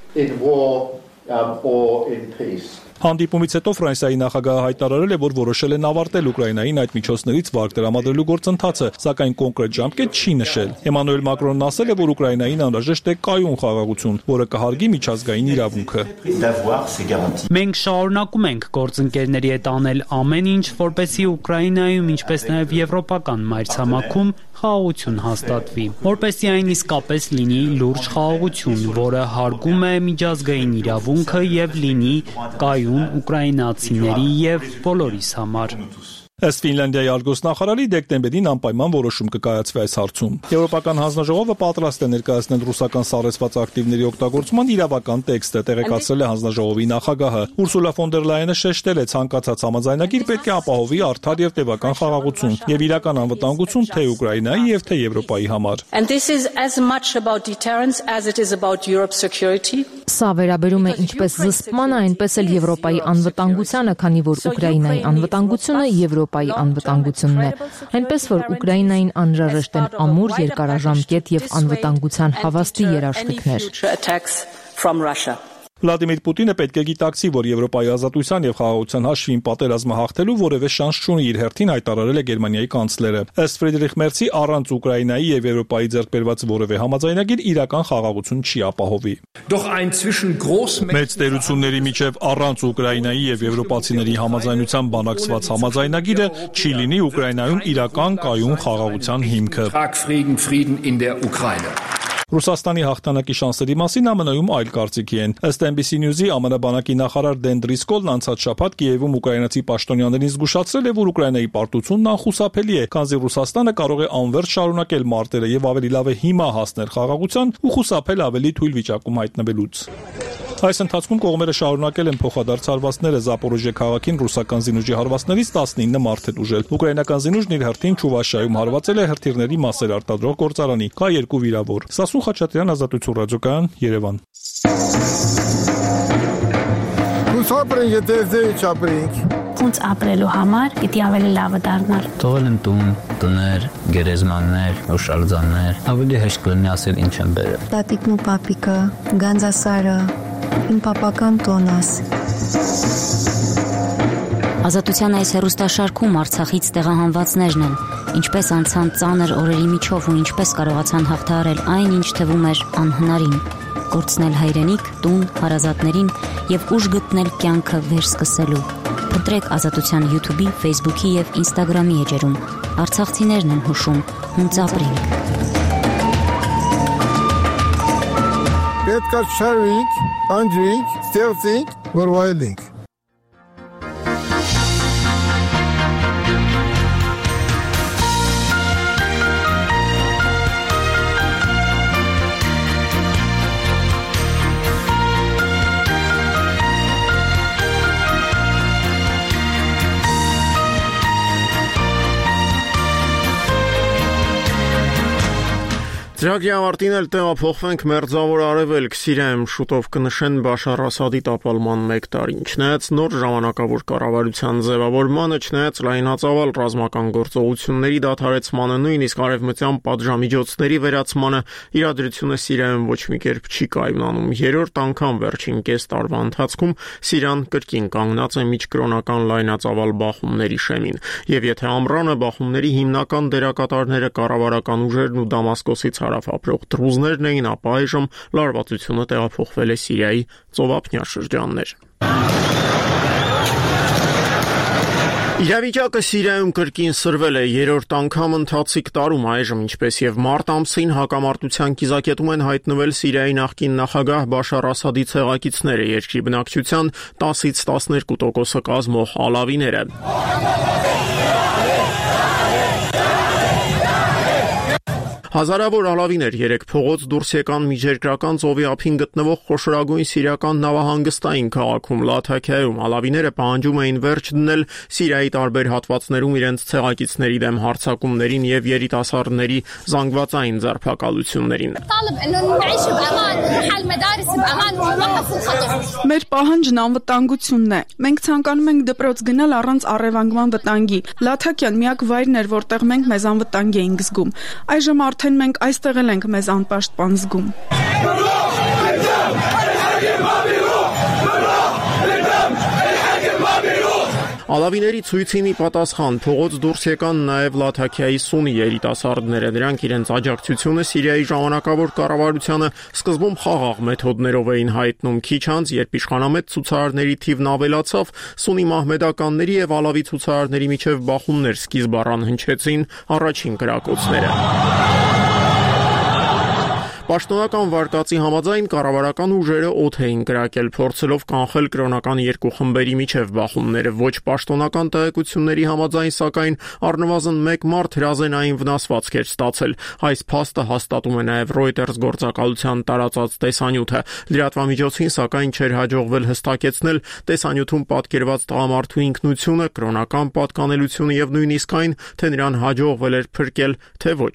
Հանդիպումից հետո Ֆրանսիայի նախագահը հայտարարել է, որ որոշել են ավարտել Ուկրաինային այդ միջոցներից վարկ տրամադրելու գործընթացը, սակայն կոնկրետ ժամկետ չի նշել։ Էմանուել Մակրոնն ասել է, որ Ուկրաինային անհրաժեշտ է կայուն խաղաղություն, որը կհարգի միջազգային իրավունքը։ Մենք շարունակում ենք գործընկերների հետ անել ամեն ինչ, որպեսզի Ուկրաինայում, ինչպես նաև եվրոպական մայրցամաքում խաղաղություն հաստատվի, որպեսզի այն իսկապես լինի լուրջ խաղաղություն, որը հարգում է միջազգային իրավունքը եւ լինի կայուն ուկրաինացիների եւ բոլորիս համար։ Ըստ Ֆինլանդիայի արտգործնախարարի դեկտեմբերին անպայման որոշում կկայացվի այս հարցում։ Եվրոպական հանձնաժողովը պատրաստ է ներկայացնել ռուսական սառեցված ակտիվների օգտագործման իրավական տեքստը, տեղեկացրել է հանձնաժողովի նախագահը։ Ուրսուլա ֆոն դեր Լայենը շեշտել է, ցանկացած համաձայնագիր պետք է ապահովի արդար եւ տևական խաղաղություն եւ իրական անվտանգություն թե Ուկրաինայի եւ թե Եվրոպայի համար։ Սա վերաբերում է ինչպես զսպմանը, այնպես էլ Եվրոպայի անվտանգությանը, քանի որ Ուկրաինայի անվտանգությունը Եվրոպայի անվտանգությունն է, այնպես որ Ուկրաինային անհրաժեշտ են ամուր, երկարաժամկետ եւ անվտանգության հավաստի երաշխիքներ։ Վլադիմիր Պուտինը պետք է գիտակցի, որ Եվրոպայի ազատության եւ խաղաղության հաշվին պատերազմը հաղթելու որևէ շանս չունի, իր հերթին հայտարարել է Գերմանիայի կանցլերը։ Ըստ Ֆրիդրիխ Մերցի, առանց Ուկրաինայի եւ Եվրոպայի ձեռք բերված որևէ համաձայնագիր իրական խաղաղություն չի ապահովի։ Մեծ տերությունների միջև առանց Ուկրաինայի եւ եվրոպացիների համաձայնության բանակցված համաձայնագիրը չի լինի Ուկրաինայում իրական կայուն խաղաղության հիմքը։ Ռուսաստանի հաղթանակի շանսերի մասին ԱՄՆ-ում այլ կարծիքի են։ Ըստ NBC News-ի ԱՄՆ բանակի նախարար Դեն Դրիսկոլն անցած շաբաթ Կիևում ուկրաինացի պաշտոնյաներին զգուշացրել է, որ Ուկրաինայի պարտությունն անխուսափելի է, քանզի Ռուսաստանը կարող է անվերջ շարունակել մարտերը եւ ավելի լավ է հիմա հասնել խաղաղության ու խուսափել ավելի թույլ վիճակում հայտնվելուց։ Այս ընթացքում կողմերը շարունակել են փոխադարձ հարվածները Զապորոժիե քաղաքին ռուսական զինուժի հարվածներից 19 մարդ է ուժել։ Ուկրաինական զինուժն իր հերթին Չուվաշիայում հարվածել է հրթիռների մասեր արտադրող գործարանի։ Կա 2 վիրավոր։ Սասուն Խաչատրյան, Ազատություն ռադիոկայան, Երևան։ Ուսապրենք, եթե չապրենք։ Ոնց ապրելու համար պիտի ավելի լավը դառնալ։ Թողել են տուն, տներ, գերեզմաններ, օշալձաններ։ Ավելի հեշտ կլինի ասել ինչ են բերել։ Տատիկն ու պապիկը, Գանձասարը, իմ պապական տոնս։ Ազատության այս հեռուստաշարքում Արցախից տեղահանվածներն են, ինչպես անցան ծանր օրերի միջով ու ինչպես կարողացան հաղթահարել այն, ինչ թվում էր անհնարին, կորցնել հայրենիք, տուն, հարազատներին եւ ուժ գտնել կյանքը վերսկսելու։ Փնտրեք Ազատության YouTube-ի, Facebook-ի եւ Instagram-ի էջերում։ Արցախցիներն են հուշում, հունց ապրենք։ Պետք է շարվենք, անջրենք, ստեղծենք, որ վայելենք։ Ծրագրի ավարտին էլ տեղափոխվենք Մերձավոր Արևելք, Սիրիայում շուտով կնշեն Բաշար Ասադի տապալման 1 տարին։ Չնայած նոր ժամանակավոր կառավարության ձևավորմանը, չնայած լայնածավալ ռազմական գործողությունների դադարեցմանը, նույնիսկ արևմտյան պատժամիջոցների վերացմանը, իրադրությունը Սիրիայում ոչ մի կերպ չի կայունանում։ Երրորդ անգամ վերջին կես տարվա ընթացքում Սիրիան կրկին կանգնած է միջկրոնական լայնածավալ բախումների շեմին։ Եվ եթե ամռանը բախումների հիմնական դերակատարները կառավարական ուժերն ու Դամասկոսից հարավ ապրող դրուզներն էին, ապա այժմ լարվածությունը տեղափոխվել է Սիրիայի ծովափնյա շրջաններ։ Իրավիճակը Սիրիայում կրկին սրվել է երրորդ անգամ ընթացիկ տարում այժմ, ինչպես եւ մարտ ամսին հակամարտության կիզակետում են հայտնվել Սիրիայի նախկին նախագահ Բաշար Ասադի ցեղակիցները, երկրի բնակչության 10-ից 12% կազմող ալավիները։ Հազարավոր ալավիներ երեք փողոց դուրս եկան միջերկրական ծովի ափին գտնվող խոշորագույն սիրիական նավահանգստային քաղաքում Լաթաքիայում։ Ալավիները պահանջում էին վերջ դնել Սիրիայի տարբեր հատվածներում իրենց ցեղակիցների դեմ հարձակումներին եւ երիտասարդների զանգվածային ձերբակալություններին։ Մեր պահանջն անվտանգությունն է։ Մենք ցանկանում ենք դպրոց գնալ առանց առևանգման վտանգի։ Լաթաքիան միակ վայրն էր, որտեղ մենք մեզ անվտանգ էինք զգում։ Այժմ արդեն մենք այստեղ էլ ենք մեզ անպաշտպան զգում։ Ալավիների ցույցին ի պատասխան փողոց դուրս եկան նաև Լաթաքիայի սունի երիտասարդները։ Նրանք իրենց աջակցությունը Սիրիայի ժամանակավոր կառավարությանը սկզբում խաղաղ մեթոդներով էին հայտնում։ Քիչ անց, երբ իշխանամետ ցուցարարների թիվն ավելացավ, սունի մահմեդականների եւ ալավի ցուցարարների միջև բախումներ սկիզբ առան, հնչեցին առաջին կրակոցները։ Պաշտոնական վարկածի համաձայն կառավարական ուժերը օդ էին կրակել, փորձելով կանխել կրոնական երկու խմբերի միջև բախումները։ Ոչ պաշտոնական տեղեկությունների համաձայն, սակայն առնվազն 1 մարդ հրազենային վնասվածք էր ստացել։ Այս փաստը հաստատում է նաև Reuters գործակալության տարածած տեսանյութը։ Լրատվամիջոցին սակայն չէր հաջողվել հստակեցնել տեսանյութում պատկերված տղամարդու ինքնությունը, կրոնական պատկանելությունը եւ նույնիսկ այն, թե նրան հաջողվել էր փրկել, թե ոչ։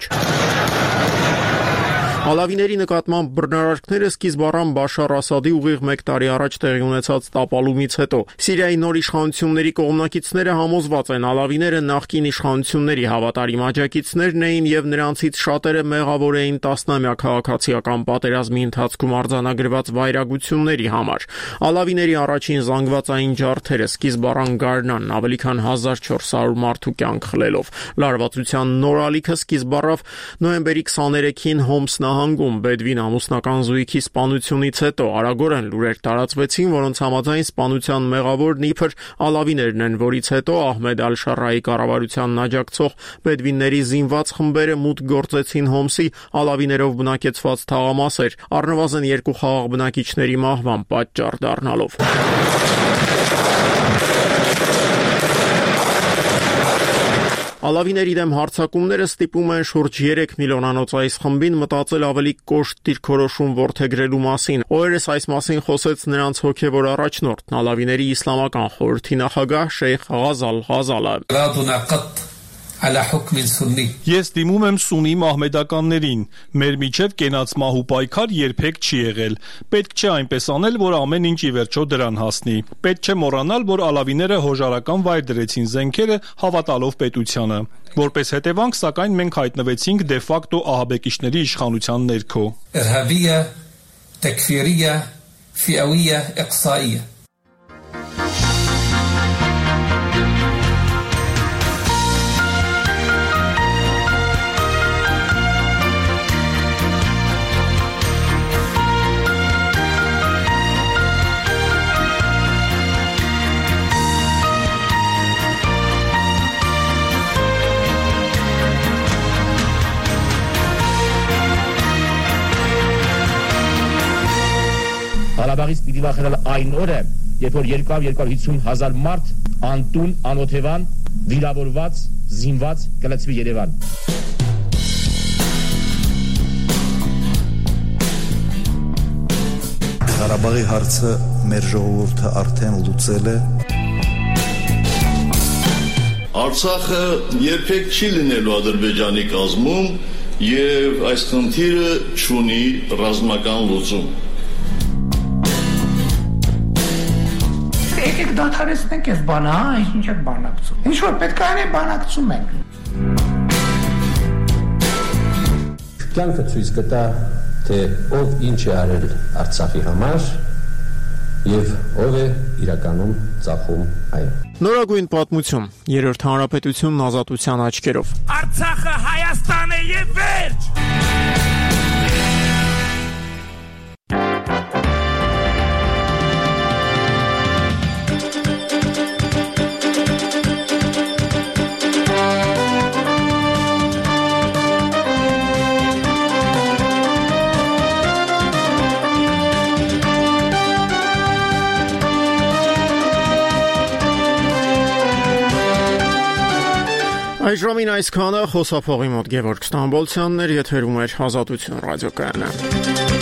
Ալավիների նկատմամբ բռնարարքները սկիզբ առան Բաշար Ասադի ուղիղ 1 տարի առաջ տեղի ունեցած տապալումից հետո։ Սիրիայի նոր իշխանությունների կողմնակիցները համոզված են, ալավիները նախկին իշխանությունների հավատարիմ աջակիցներն էին եւ նրանցից շատերը մեղավոր էին տասնամյա քաղաքացիական պատերազմի ընթացքում արձանագրված վայրագությունների համար։ Ալավիների առաջին զանգվածային ջարդերը սկիզբ առան գարնան, ավելի քան 1400 մարդու կյանք խլելով։ Լարվածության նոր ալիքը սկիզբ առավ նոյեմբերի 23-ին Հոմս հանգում Բեդվին ամուսնական զույգի սպանությունից հետո արագորեն լուրեր տարածվեցին, որոնց համաձայն սպանության մեղավորն իբր ալավիներն են, որից հետո Ահմեդ Ալ-Շարայի կառավարությանն աջակցող Բեդվինների զինված խմբերը մուտք գործեցին Հոմսի ալավիներով բնակեցված թաղամասեր, առնվազն 2 խաղաղ բնակիչների մահվան պատճառ դառնալով։ Ալավիների դեմ հարձակումները ստիպում են շուրջ 3 միլիոնանոց այս խմբին մտածել ավելի կոշտ դիրքորոշում որդեգրելու մասին։ Օրերս այս մասին խոսեց նրանց հոգևոր առաջնորդն, Ալավիների իսլամական խորհրդի նախագահ Շեյխ Ղազալ Ղազալը։ Ես դիմում եմ սունի մահմեդականներին։ Մեր միջև կենաց մահու պայքար երբեք չի եղել։ Պետք չէ այնպես անել, որ ամեն ինչ ի վերջո դրան հասնի։ Պետք չէ մոռանալ, որ ալավիները հոժարական վայր դրեցին զենքերը հավատալով պետությանը։ Որպես հետևանք, սակայն մենք հայտնվեցինք դե ֆակտո ահաբեկիչների իշխանության ներքո։ Ղարաբաղից պիտի վախենալ այն օրը, երբ որ 250 հազար մարդ անտուն, անօթևան, վիրավորված, զինված կլցվի Երևան։ Ղարաբաղի հարցը մեր ժողովուրդը արդեն լուծել է։ Արցախը երբեք չի լինելու Ադրբեջանի կազմում, եւ այս խնդիրը չունի ռազմական լուծում։ Եկեք դադարեցնենք այս բանը, ինչ եք բանակցում։ Ինչ որ պետք է անենք, բանակցում ենք։ Կյանքը ցույց կտա, թե ով ինչ է արել Արցախի համար եւ ով է իրականում ծախում այն։ Նորագույն պատմություն, Երրորդ հանրապետությունն ազատության աչքերով։ Արցախը Հայաստան է եւ վերջ։ Այժմին այսքանը խոսափողի մոտ Գևորգ Ստամբոլցյանն էր, եթերում էր Ազատություն ռադիոկայանը։